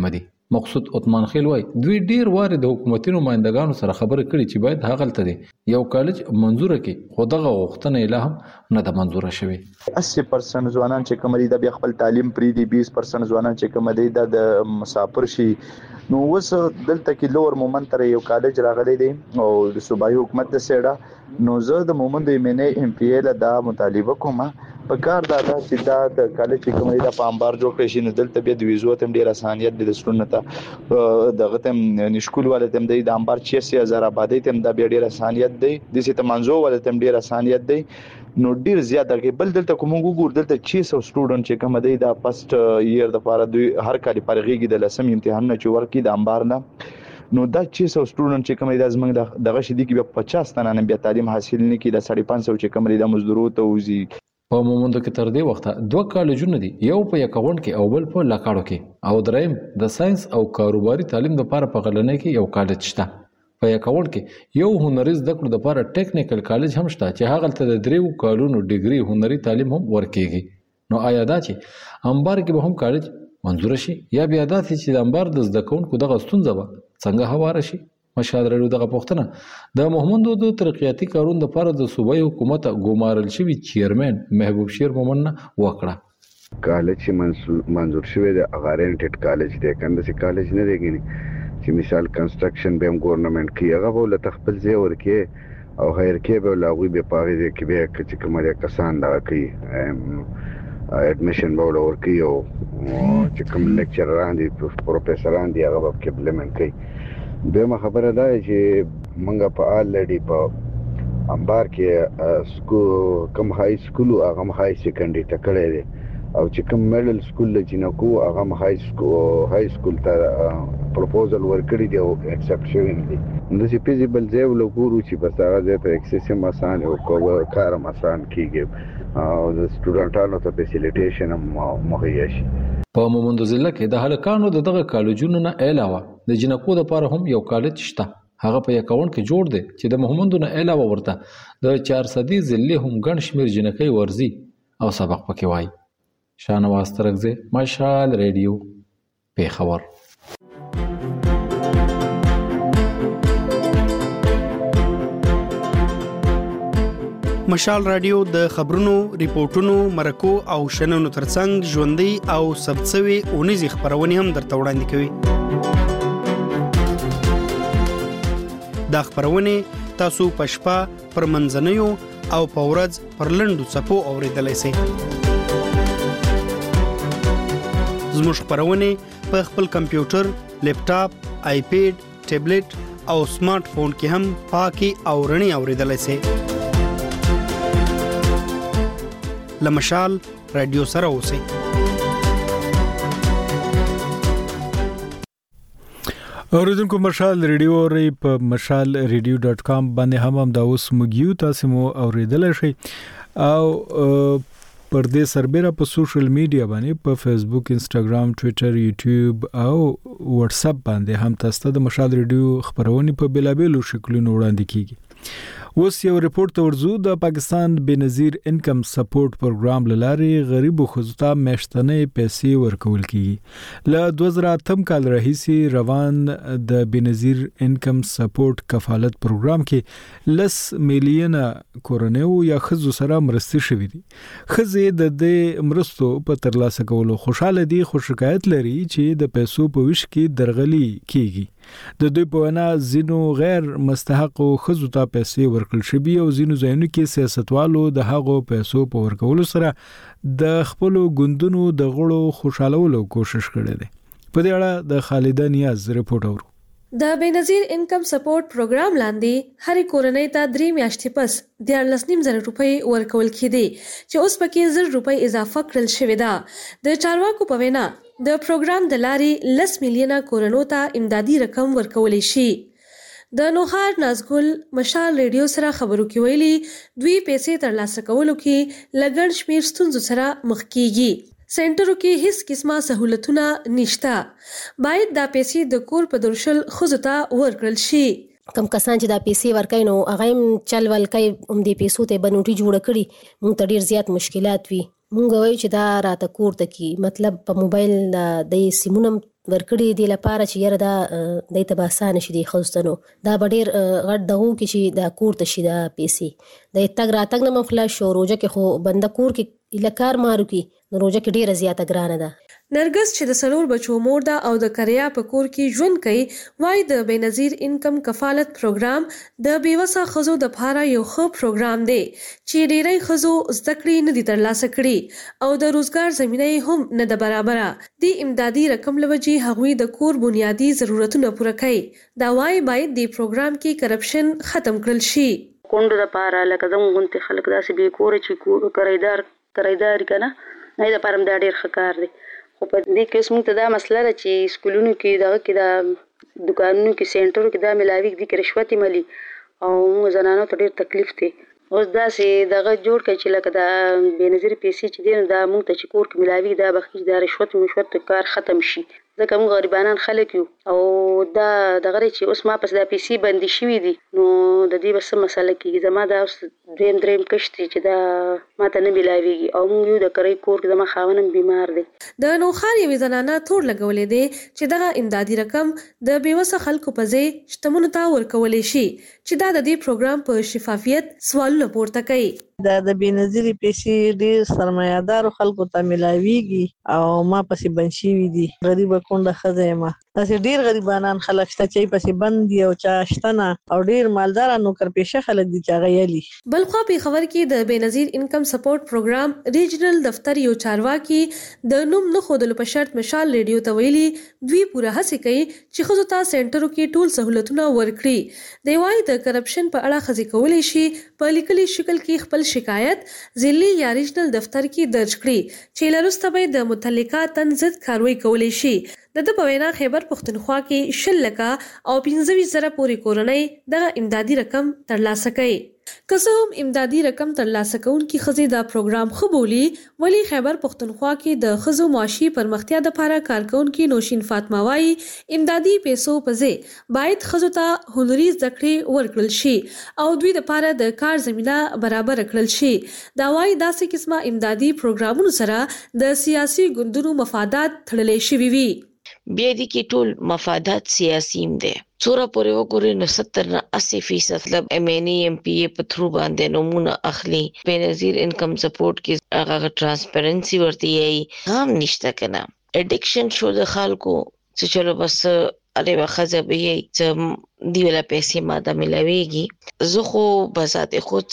مقصود عثمان خیل وای دوی ډیر واره د حکومتي نمائندګانو سره خبرې کړې چې باید هغه ته دی یو کالج منزور کړي خو دغه غوښتنه لا هم نه د منزور شوی 80% ځوانان چې کوم دي د خپل تعلیم پری دي 20% ځوانان چې کوم دي د مسافر شي نو وس دلته کې لور مومن تر یو کالج راغلی دی او د صوبایي حکومت د سیډه نو زه د مومن د MNA MPA له دا مطالبه کوم په کار دا چې دا د کالج کوم دی د پامبار جوړ کړی شي نو دلته بیا د ویزو تم ډیر اسانیت د سټوډنټ ته دغه تم نشکول ول تم د امبار 60000 آبادی تم د بیا ډیر اسانیت دی د سي تمنځو ول تم ډیر اسانیت دی نو ډیر زیاته کې بل دلته کوم ګور دلته 600 سټوډنټ چې کوم دی د فرست ایئر د لپاره دوی هر کال پرغيږي د لسم امتحان نه چې ورکی د امبار نه نو دا 600 سټوډنټ چې کوم دی زمنګ دغه شدي کې 50 تنه نه بیا تعلیم حاصل نه کی د 550 چې کوم دی د مزدورو ته وزي په مومندو کې تر دې وخته دوه کالجونه دي یو په یکاون کې او بل په لاکاړو کې او دریم د ساينس او کاروباري تعلیم لپاره په غلنۍ کې یو کالج شته په یکاون کې یو هنري زده کړو لپاره ټیکنیکل کالج هم شته چې هغه ته د 3 کالونو ډیګري هنري تعلیم هم ورکېږي نو آیا دا چې انبار کې به هم کالج منزور شي یا بیا دا چې د انبار د زده کوونکو دغه ستونزه به څنګه هواره شي مشال رادیو دغه پوښتنه د محمد د ترقیاتي کارونو لپاره د صوبایي حکومت ګومارل شوی چیرمن محبوب شیر مومن وکړه کالج چې منزور شوی د اغارنټډ کالج دی کنده سي کالج نه دی چې مثال کنستراکشن به ګورنمنت کې هغه ول تخپل ځای ورکه او غیر کې به لاغوي به پاره کې به چې کومه کسان دا کوي اډمیشن به ورکه او چې کوم لیکچرران دي پروفیسوران دي هغه به امپلیمنٹ کوي به خبره ده چې منګه په الریډي په انبار کې کوم های سکول او هغه های سیکنډري ته کړی دی او چې کوم میډل سکول لچینکو هغه های سکول ته پروپوزل ورکړی دی او اکسپټ شوی دی نو چې فیزیبل ځای ولګورو چې بس هغه ځای ته اکسس آسان او کار آسان کیږي او د سټوډنټانو ته فیسیلیټیشن مهیا شي په مومندو ضلع کې د هلکانو دغه کالجونو نه علاوه د جنکو لپاره هم یو کالج شته هغه په یکاون کې جوړ دی چې د محمدو نه علاوه ورته د 400 ضلع هم ګڼ شمیر جنکۍ ورزي او سبق پکې وایي شانواز ترغزه مشال رادیو پیښور مشال رادیو د خبرونو، ریپورتونو، مرکو او شننو ترڅنګ ژوندۍ او ثبتسوي اونیزي خبرونه هم درته وړاندې کوي. دا خبرونه تاسو په شپه پر منځنیو او په ورځ پر لنډو څپو اوریدلای شئ. زموږ خبرونه په خپل کمپیوټر، لیپټاپ، آیپیډ، ټابلیټ او سمارټ فون کې هم پاکي او رڼي اوریدلای شئ. لمشال رادیو سره اوسئ. اوریدونکو مشال رادیو ری په mashalradio.com باندې هم دا اوس مګیو تاسو مو اوریدل شئ او پر دې سربېره په سوشل میډیا باندې په فیسبوک، انستګرام، ټوئیټر، یوټیوب او واتس اپ باندې هم تاسو د مشال رادیو خبرونه په بلابلو شکلونو وړاندې کیږي. اوس یو ریپورت ورزو د پاکستان بنظیر انکم سپورټ پروګرام لاره غریبو خزو ته میاشتنې پیسې ورکول کیږي. ل 2008 کال راهیسي روان د بنظیر انکم سپورټ کفالت پروګرام کې 10 میلیونه کورنیو یا خزو سره مرستې شوې دي. خزې د دې مرستو په ترلاسه کولو خوشاله دي، خو شکایت لري چې د پیسو په ویش کې درغلي کیږي. د دوی په وینا ځینو غیر مستحقو خزو ته پیسې ورکړل شوي او ځینو ځایونو کې سیاستوالو د هغو پیسو په ورکولو سره د خپلو ګوندونو د غړو خوشالولو کوشش کړی دی. په دې اړه د خالده نیاز رپورټ اورو. د بنظیر انکم سپورټ پروګرام لاندې هر کورنۍ ته 3 میاشتې پس 14,000 روپۍ ورکول کېدي چې اوس پکې 1,000 روپۍ اضافه کړل شوې ده. د چارواکو په وینا د پروګرام د لارې 10 میلیونه کورنو ته امدادي رقم ورکولای شي. د نوهار نازګل مشال رادیو سره خبرو کې ویلي دوی پیسې ترلاسه کولو کې لګن شمیر ستونزو سره مخ کیږي. سنټرو کې هیڅ قسمه سہولتونه نشته. باید دا پیسې د کور په درشل خزو ته ورکړل شي. کم کسان چې دا پیسې ورکای نو هغه هم چل ولکای دې پیسو ته بنوټي جوړ کړي مونږ ته ډیر زیات مشکلات وي. مونږ وایو چې دا راته کور ته کی مطلب په موبایل د سیمونم ورکړي دی لپاره چې یره دا د تباسان شي د خوستنو دا ډیر غټ دغه کې چې دا کور ته شي دا پیسې د تګ راتګ نه مخلا شو روزه کې خو بنده کور کې لکار مارو کې روزه کې ډیره زیاته ګرانه ده. نرګس چې د سلور بچو مور ده او د کریا په کور کې ژوند کوي وای د بنظیر انکم کفالت پروګرام د بیوسه خزو د پاره یو ښه پروګرام دی چې ډیری خزو زده کړې نه دي ترلاسه کړي او د روزګار زمینه هم نه ده برابره. د امدادي رقم لوجي هغوی د کور بنیادی ضرورتونه پوره کوي. دا وای باید د پروګرام کې کرپشن ختم کړل شي. کونډو د پاره لکه زموږ غونډې خلک داسې به کور چې کرایدار کنه نه د پاره د ډیر ښه کار دی. خو په دې کې څنګه ته دا مسله ده چې سکولونو کې دغه کې دا دکانونو کې سنټرو کې دا ملاوي دي کې رشوت ملي او موږ زنانو ته ډیر تکلیف دی. اوس داسې دغه جوړ کړي چې لکه دا بنظیر پیسې چې دی دا موږ ته چې کور کې ملاوي دا بخښ دا رشوت کار ختم شي ځکه موږ غریبانان خلک یو او دا دغه چې اوس ما پس دا پیسې بندي شوي دي نو د دې بس مسله کېږي زما دا اوس دریم کشت چې دا ماته نه ملاويږي او موږ یو د کرای کور کې زما خاونم بیمار دی. د نوخار یوې زنانه تور لګولې دی چې دغه امدادي رقم د بیوسه خلکو په ځای شتمنو ته ورکولې شي چې دا د دې پروګرام په شفافیت سوالونه پورته کوي. دا د بنظیر پیسې ډیر سرمایه‌دار خلکو ته ملاويږي او ما پسې بنشي دي غریب کونډه خزه ما تاسې ډیر غریبانان خلک شته چې پسې بند دي او چا شتنه او ډیر مالدار نوکر پیشه خلک دي چې غیالي. بل خو په خبر کې د بنظیر انکم سپورټ پروګرام ریجنل دفتر یو چارواکي د نوم نه خودلو په شرط مشال ریډیو ته ویلي دوی پوره هڅه کوي چې خزو ته سنټرو کې ټول سہولتونه ورکړي. دی وايي د کرپشن په اړه خزي کولای شي په لیکلي شکل کې خپل شکایت ضلعي یا ریجنل دفتر کې درج کړي چې لروسته به د متعلقه تنظیم کاروي کولای شي. د په وینا خیبر پختونخوا کې 10 لکه او 25,000 پورې کورنۍ دغه امدادي رقم ترلاسه کوي. که څه هم امدادي رقم ترلاسه کوونکي ښځې دا پروګرام ښه بولي ولی خیبر پختونخوا کې د ښځو معاشي پرمختیا دپاره کارکونکي نوشین فاطمه وایي امدادي پیسو په ځای باید ښځو ته هنري زده کړې ورکړل شي او دوی دپاره د کار زمینه برابر کړل شي. دا وایي داسې قسمه امدادي پروګرامونو سره د سیاسي ګوندونو مفادات تړلې شوي وي. بیا دي کې ټول مفادات سیاسي دي څوره پورې وګورئ نو 70 نه 80% مطلب MNA په تھرو باندې نمونه اخلي. بنظیر انکم سپورټ کې هغه ترانسپیرنسي ورته یې هم نشته کنه. اډیکشن شو د خلکو چې چلو بس اړې واخذ به یې چې دی ولا پیسې ماده ملويږي. زه خو بسات خود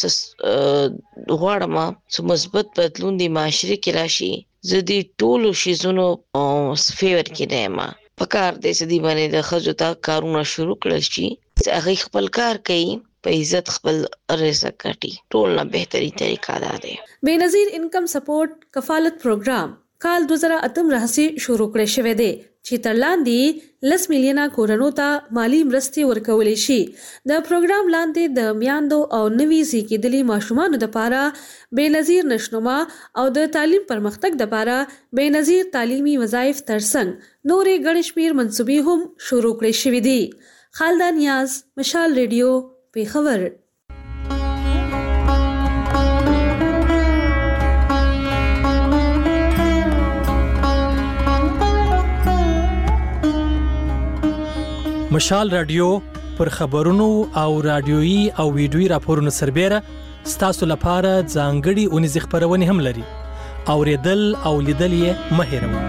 غواړم چې مثبت بدلون د معاشري کې راشي. زه دې ټولو شیزونو فیور کې نه پکار دې چې دی باندې د خځو ته کارونه شروع کړل شي چې هغه خپل کار کوي په عزت خپل رزق کټي. ټول نه بهتري طریقه ده. بنظیر انکم سپورټ کفالت پروګرام کال 2008 راهسي شروع کړی شوی دی چې تر لاندې 10 میلیونه کورونو ته مالی مرستې ورکولې شي. د پروګرام لاندې د میاندو او نوي زیږیدلي ماشومانو لپاره بنظیر نشنما او د تعلیم پرمختګ لپاره بنظیر تعلیمي وظایف ترڅنګ نورې ګڼ شمېر منصوبې هم شروع کړې شوې دي. خالده نیاز، مشال ریډیو، پیښور. مشال رادیو پر خبرونو او رادیويي او ویډیويي راپورونو سربېره ستاسو لپاره ځانګړي اونیز خبرونه هم لري. اوریدل او لیدل یې مه هېروئ.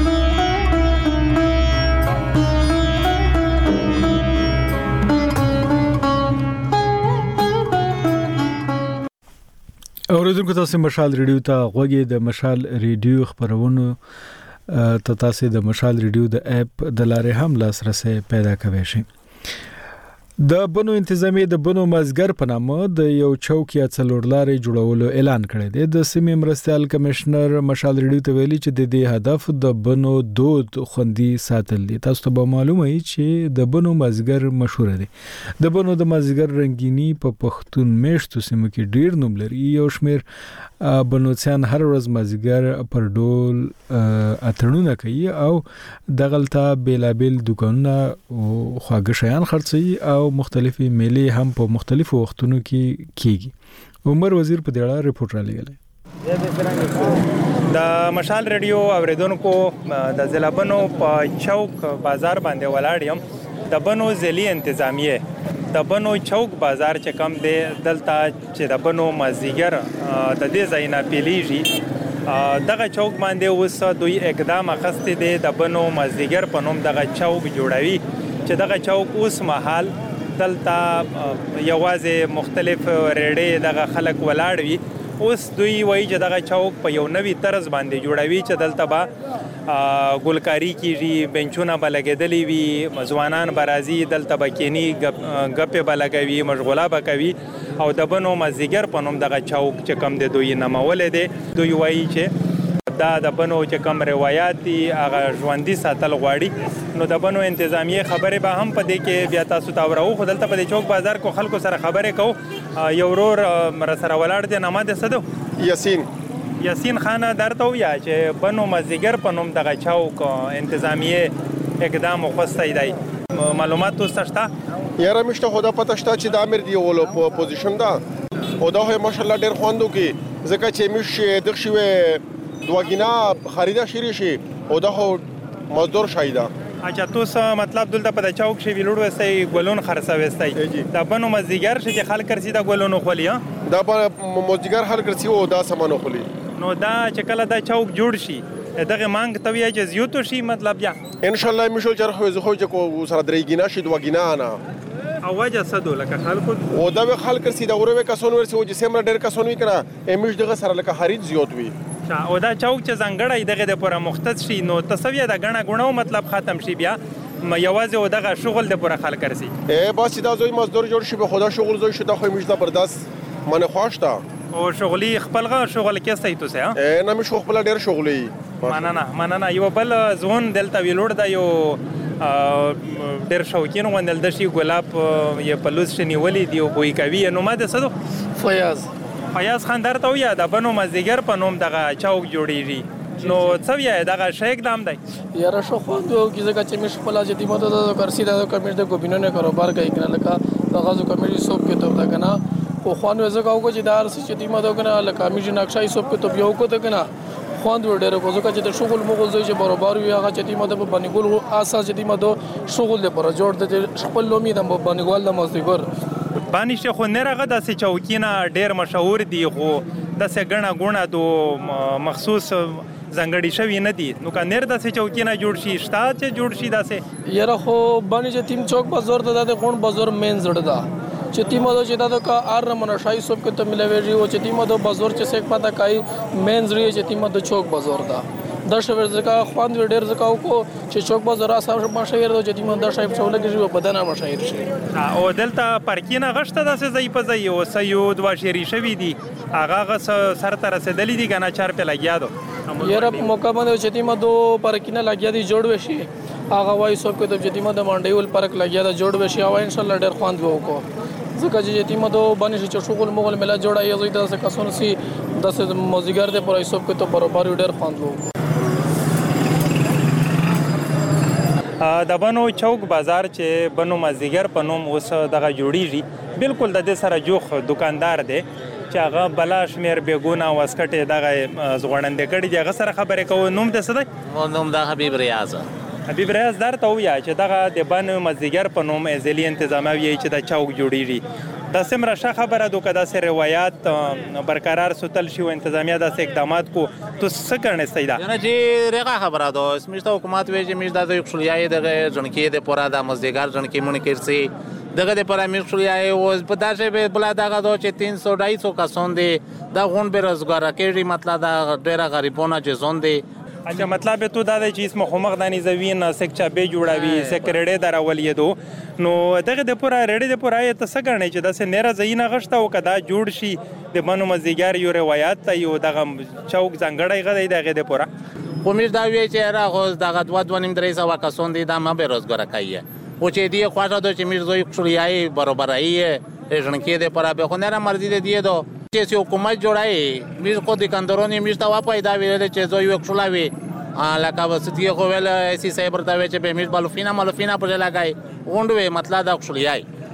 اوریدونکو تاسو مشال ریډیو ته غوږی د مشال ریډیو خبرونه ته تاسو د مشال ریډیو د اپ د لارې هم لاسرسي پیدا کوئ شئ. د بنو انتظامی د بنو مازګر په نامه د یو چوک یا څلورلارې جوړولو اعلان کړی دی. د سیمې مرستیال کمشنر مشال ریډیو ته ویلي چې د دې هدف د بنو دود خوندي ساتل دي. تاسو ته به معلومه وي چې د بنو مازګر مشهور دي. د بنو د مازګر رنگینی په پښتون میشتو سیمو کې ډیر نوم لري. یو شمیر بنوڅیان هر ورځ مازګر پر ډول اترونه کوي او دغلته بیلابل دکانونه او خواږه شیان خرڅوي او مختلفي میلې هم په مختلفو وختونو کې کیږي. عمر وزیر په دې اړه ریپورت را لګلې. د مشال رادیو اوریدونکو د ضلع بنو په چوک بازار باندې ولاړ یم. د بنو ضلعي انتظامیه د بنو چوک بازار چې کم دی دلته چې د بنو مازدیګر د دې ځای نه پیلیږي دغه چوک باندې اوس دوی اقدام اخیستی دی د بنو مازدیګر په نوم دغه چوک جوړوي چې دغه چوک اوس مهال دلته یوازې مختلف ریډې دغه خلک ولاړ وي. اوس دوی وایي چې دغه چوک په یو نوي طرز باندې جوړوي چې دلته به ګلکاري کیږي، بنچونه به لګېدلې وي، ځوانان به راځي دلته به کینی، ګپې به لګوي، مشغوله به کوي او د بنو مازدیګر په نوم دغه چوک چې کوم دی دوی نومولی دی. دوی وایي چې دا د بنو چې کوم روایات دي هغه ژوندي ساتل غواړي. نو د بنو انتظامیه خبرې به هم په دې کې بیا تاسو ته اورو. خو دلته په دې چوک بازار کو خلکو سره خبرې کوو. یو ورور راسره ولاړ دی، نامه دې څه دی؟ یاسین خان درته ووایه چې بنو مازدیګر په نوم دغه چوک انتظامیه اقدام وخوستی دی، معلومات اوس شته؟ یاره مشته خو دا پته شته چې د امیر دی ولو پوزیشن ده او دا خو ماشاءالله ډېر خوند وکړي ځکه چې موږ دغه شوی دواګینا خریده شری شي او دا خو مزدور شایده. اچھا توس مطلب دلته په د چوک شي ویلوړ وسای ګلون خرڅه وستای دا بنو مازدیګر چې خلک کرسي دا ګلونو خولي دا مازدیګر خلک کرسي او دا سمانو خولي. نو دا چې کله دا چوک جوړ شي دغه مانګ ته وی چې زیاتو شي مطلب یا ان شاء الله مشل چرخ زه خو چې کو سره درېګینا شي دواګینا نه او وجه صدو لکه خلکو او دا به خلک کرسي دا وروي کسون ورسي او چې سمره ډېر کسون وی کړه امیش دغه سره لکه خرید زیات وی. او دا چوک چې زنګړی دغه د پوره مختص شي نو تصویه د غڼه غونو مطلب ختم شي بیا یوازې او دغه شغل د پوره خلک کرسي. بس دا زوی مزدور جوړ شي به خدا شغل زوی شي دا خو مش زبردست منه خوښتا او شغلي خپلغه شغل کې سې تو سه نه مش خپل ډېر شغلي مننه یو بل ځون دلته ویلوړ دا یو ډېر شوکین وندل د شي ګلاب یې پلوز شنی ولې دی او بوې کوي. نو ما د سدو فیاض خان درته وایه د بنو مازدیګر په نوم دغه چوک جوړیږي نو څه وایه دغه ښه اقدام دی؟ یاره ښه خوند وکړي ځکه چې موږ خپله چې تیمه د کرسي د کمیټ د ګوبینو نه کاروبار کوي که نه لکه د غازو کمیټ صوب کې توب ده که نه خو خوند وې ځکه وکړو چې دا هر څه چې تیمه ده که نه لکه میږي نقشه صوب کې توب یې وکړو ده که نه خوند وې ډېر وکړو ځکه چې د شغل مغل زوی چې برابر وي هغه چې تیمه ده په بنیګل اساس چې تیمه ده شغل لپاره جوړ ده چې خپل لومې د بنیګل د مازدیګر بانیشه خو نه راغه داسې چوکینه ډېر مشهور دي خو داسې ګڼه ګوڼه دو مخصوص ځانګړي شوي نه دي. نو که نیر داسې چوکینه جوړ شي شته چې جوړ شي داسې یاره خو باندې چې تیم چوک بازار ته د غون بازار مین زړه ده چې تیمه ده چې دا د کا ار نه منشای صوب کې ته ملوي او چې تیمه ده بازار چې سیک پتا کای مین زړه چې تیمه ده چوک بازار ده د شویر ځکه خوند ډېر ځکه کو چې چوک بازار اساس مشایر ده چې تیمه ده شایب شوله کې په بدن مشایر شي او دلته پارکینه غشته داسې ځای په ځای او سيود واشری شوی دي هغه سر تر رسیدلې دي کنه 4 په لګیا دو یاره په موقع باندې چې تیمه دو پارکینه لګیا دي جوړ وشي هغه وای صوب کې د چې تیمه د مانډیول پارک لګیا ده جوړ وشي او ان شاء الله ډېر خوند وکړو ځکه چې تیمه دو باندې چې شغل مغل ملا جوړا یې زوی د کسون سي د موزیګر د پرای صوب کې ته برابر ډېر خوند وکړو. د بنو چوک بازار چې بنو مازدیګر په نوم اوس دغه جوړیږي بالکل د دې سره جوخ دکاندار دی چې هغه بلا شمیر بیګونه واسکټې دغه زغړندې کړي دي هغه سره خبرې کوو. نوم دې څه دی؟ نوم د حبیب ریاض. حبیب ریاض درته ووایه چې دغه د بنو مازدیګر په نوم ضلعي انتظامیه وایي چې د چوک جوړیږي دا څومره ښه خبره ده که داسې روایات برقرار ساتل شي و انتظامیه داسې اقدامات کو تو څه کړنستی ده؟ یعنی چې رقه خبره ده اسمش ته حکومت وایي چې موږ د خپلویای دغه ژوندکې د پوره د مازدیګر ژوندکې مونږ کړسي دغه د پوره موږ خپلویای او په داسې به بلا دغه ده چې 300 250 کسان دي دا غون بیروزګار کېږي مطلب دا ډېره غریبونه چې زون دي. اچھا مطلب تو دا دی چې اسمه خمغ دانی زوین سکچا به جوړاوي سکرډې درولې دو نو دغه د پوره رډې د پوره ته څه غنې چې داسې نره زینه غشته او کدا جوړ شي د بنو مازدیګر یو روایت ته یو دغه چوک ځانګړی غدی دغه د پوره کومیر دا وی چې را غوز دغه 2.5 کسان دي دا ما بیروزګار کوي او چې دی خواږه د چې میرزوی خپلای برابرای ژوندکې د پوره به خو نه مرضی دی دو چې حکومت جوړای میر کو د کندرونی میر تا پیدا ویل چې زوی وکړلاوي لکه وستی خو ویل اسی صاحب ورته چې به میر بالفینا مالفینا پر لګای غونډوي مطلب دا خپلای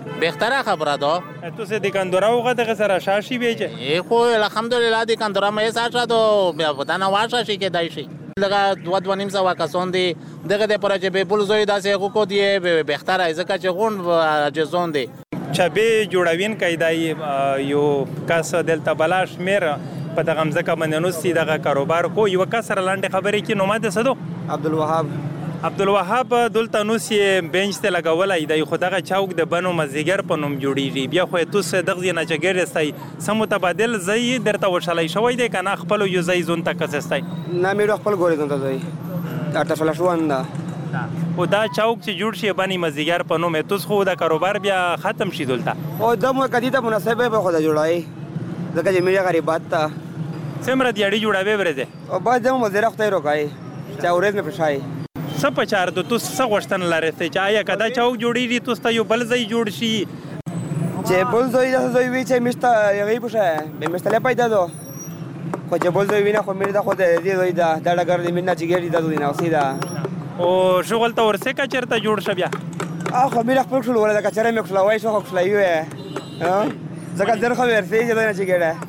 بهتره خبره ده. تو سه دکاندورا وغه دغه سره شاشي بیچه خو الحمدلله دکاندورا مې ساشه دو بیا بدن واشه شي کې دای شي دغه 2.5 کسان دي دغه د پرچې به بل زوی داسې کو دی بهتره ځکه چې غون جزون دي چبه جوړوین کیدای یو کس دلته بلاش میر په دغه مزکه باندې نو سي دغه کاروبار کو یو کسر لاندې خبرې کې نومه ده سدو عبدالوهاب دلته نو سي بنچ ته لګولای دی خو دغه چوک د بنو مزیګر په نوم جوړیږي بیا خو تاسو دغه نه چګر استای سم متبادل زئی درته وشلای شوی دی کنه خپل یو زئی زون تک استای نه مې خپل ګورې دونته زئی اټه فلاشوان دا او دا چوک چې جوړ شي بنی مزیګر په نوم تاسو خو دا کاروبار بیا ختم شي دلته او دمو کدی ته مناسبه به خدا جوړای ځکه چې مې غریبات تا سمره دیاړي جوړاوي ورته او بعد دمو مزیره خدای روکای چا ورځ مې پښای سپچار د تاسو څه غوښتنه لرئ چې آیا کدا چوک جوړیږي تاسو ته یو بل ځای جوړ شي چې بل ځای د ځای وی چې مشته یوي پښه به مشته پیدا دو خو چې بل ځای وینه خو مې دا خو دې ځای دا ډاګر دې مینه چې ګری دا دوی نه اوسیدا او شغل ته ورسې کا چرته جوړ ش بیا خو مې خپل شول ولا دا کچره مې خپل وای شو خپل یو ځکه در خو ورسې چې دا نه چې ګره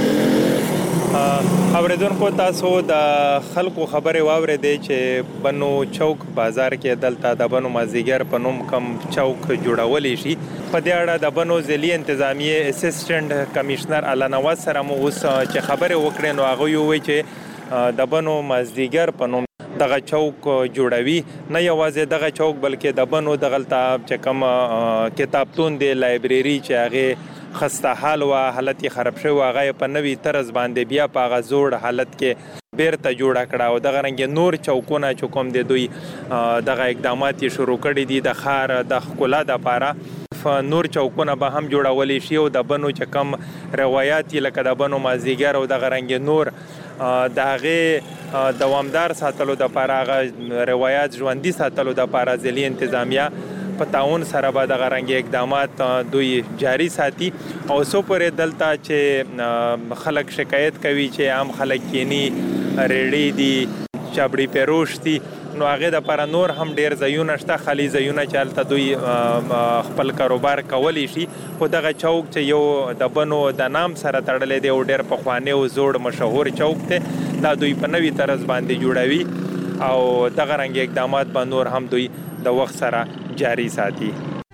اوریدونکو تاسو د خلکو خبره واورې دی چې بنو چوک بازار کې دلته د بنو مازیګر په نوم کم چوک جوړولې شي په دې اړه د بنو ضلعي انتظامیه اسسټنټ کمشنر الله نواز سره مو اوس چې خبره وکړې نو هغه وی چې د بنو مازیګر په نوم دغه چوک جوړوي نه یوازې دغه چوک بلکې د بنو دغلته چې کوم کتابتون دی لایبرری چې هغه خسته حال او حالت خراب شوی هغه په نوي طرز باندې بیا په هغه زوړ حالت کې بیرته جوړه کړه او دغه رنګ نور چوکونه چې کوم دی دوی دغه اقدامات شروع کړي دي د خار د خکولا د پاره نور چوکونه به هم جوړولې شي او د بنو چې کم روایت لکه د بنو مازیګر او دغه رنګ نور د هغه دوامدار ساتلو د پاره هغه روایت ژوندۍ ساتلو د پاره ضلعي انتظامیه په تعاون سره به دغه رنګ اقدامات دوی جاری ساتي او سو پرې دلته چې خلک شکایت کوي چې عام خلک کینی ریډي دي چابړي پیروش دي نو هغه د پر نور هم ډیر زیونه شته خالي زیونه چالت دوی خپل کاروبار کولی شي خو دغه چوک چې یو د بنو د نام سره تړلې دی او ډیر په خوانه او زوړ مشهور چوک ته دا دوی په نوي طرز باندې جوړوي او دغه رنګ اقدامات به نور هم دوی د وخت سره جاری ساتي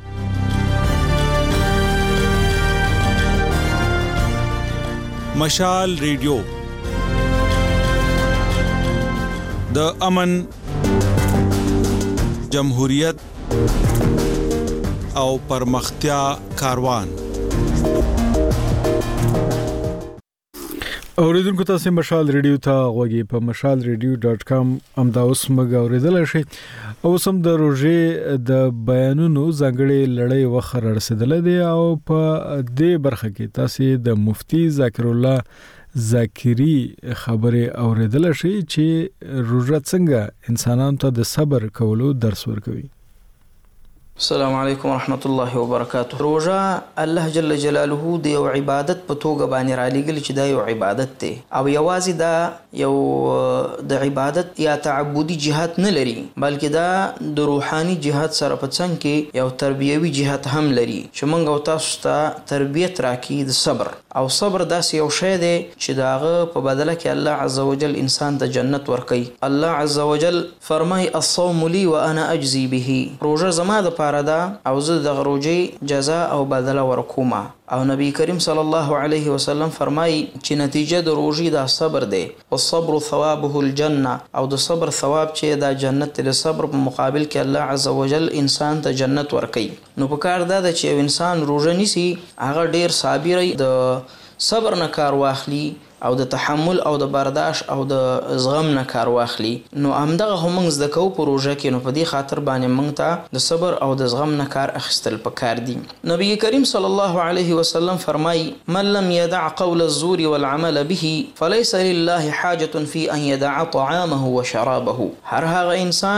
مشال ریډیو د امن جمهوریت او پرمختیا کاروان اوریدونکو تاسو مشال ریډیو ته غوږی په mashalradio.com امدا اوس مګ اوریدل شي او سم د روزه د بیانونو ځنګړې لړۍ وخر رسیدل دي او په دې برخه کې تاسو د مفتی ذکر الله ذاکری خبره اوریدل شي چې روزه څنګه انسانانو ته د صبر کولو درس ورکوي السلام علیکم ورحمت الله وبرکاته روزه الله جل جلاله دی او عبادت په توګه باندې را لګل چې دا یو عبادت دی او یوازې دا یو د عبادت یا تعبدي جهاد نه لري بلکې دا د روحاني جهاد سره په څنګ کې یو تربیوي جهاد هم لري چې موږ او تاسو ته تربیت راکړي د صبر او صبر داسې یو شی دی چې داغه په بدله کې الله عزوجل انسان ته جنت ورکړي الله عزوجل فرمای الصوم لي وانا اجزي به روزه زما د پاره او زه د غروجي جزاء او بدله ورکوما او نبی کریم صلی الله علیه وسلم فرمای چې نتیجه د روزي دا صبر دی او صبر ثوابه الجنه او د صبر ثواب چې دا جنت د صبر په مقابل کې الله عزوجل انسان ته جنت ورکړي نو په کار دا چې یو انسان روزه نیسي هغه ډیر صابر د صبر نه کار واخلي او د تحمل او د برداشت او د زغم نه کار واخلي نو همدغه هم زده کو پروژه کې نو په دې خاطر باندې موږ ته د صبر او د زغم نه کار اخیستل پکار دي نبی کریم صلی الله علیه وسلم فرمای من لم يدع قول الزور والعمل به فليس لله حاجه في ان يدع طعامه وشرابه هر هغه انسان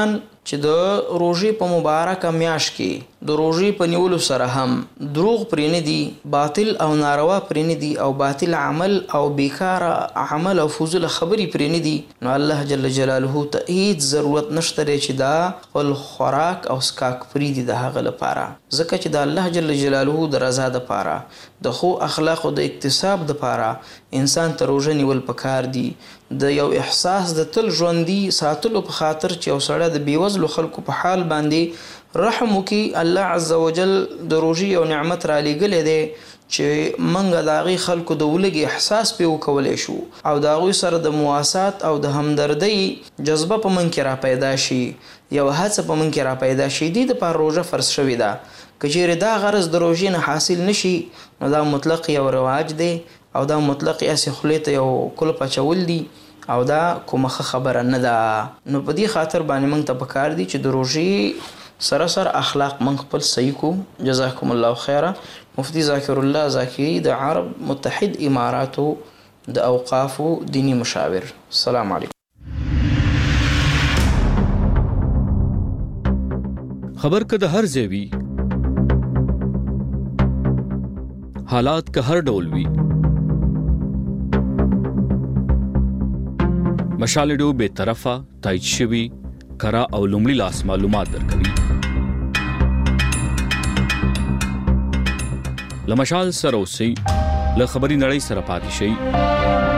چې د روژې په مبارکه میاشت کې د روژې په نیولو سره هم دروغ پرې نه دي، باطل او ناروا پرې نه دي، او باطل عمل او بیکاره عمل او فضول خبرې پرې نه دي. نو الله جل جلاله ته هیڅ ضرورت نشته چې دا خپل خوراک او سکاک پرېږدي د هغه لپاره، ځکه چې د الله جل جلاله د رضا دپاره د خو اخلاقو د اکتساب دپاره انسان ته روژه نیول پکار دي. د یو احساس د تل ژوندي ساتلو په خاطر چې یو سړی د بېوزلو خلکو په حال باندې رحم وکړي، الله عز وجل د روژې یو نعمت را لېږلی دی چې موږ د هغې خلکو د ولږې احساس پرې وکولی شو او د هغوی سره د مواسات او د همدردۍ جذبه په موږ کې را پیدا شي، یو هڅه په موږ کې را پیدا شي. دې دپاره روژه فرض شوې ده. که چیرې دا غرض د روژې نه حاصل نشي نو دا مطلق یو رواج دی او دا مطلق یاسې خولې ته یو کلپ اچول دي او دا کومه خبره نه ده. نو په دې خاطر باندې موږ ته پکار دي چې د روژې سره سره اخلاق موږ خپل صحیح کو. جزاکم الله خیره. مفتی ذاکر الله ذاکری د عرب متحد اماراتو د اوقافو دینی مشاور. السلام علیکم. خبر که د هر ځای وي، حالات که هر ډول وي، مشال ډیو به طرفه تایید شوی کرا او لومړی لاس معلومات درکوي. لمشال سره اوسئ، له خبري نړۍ سره پاتې شئ.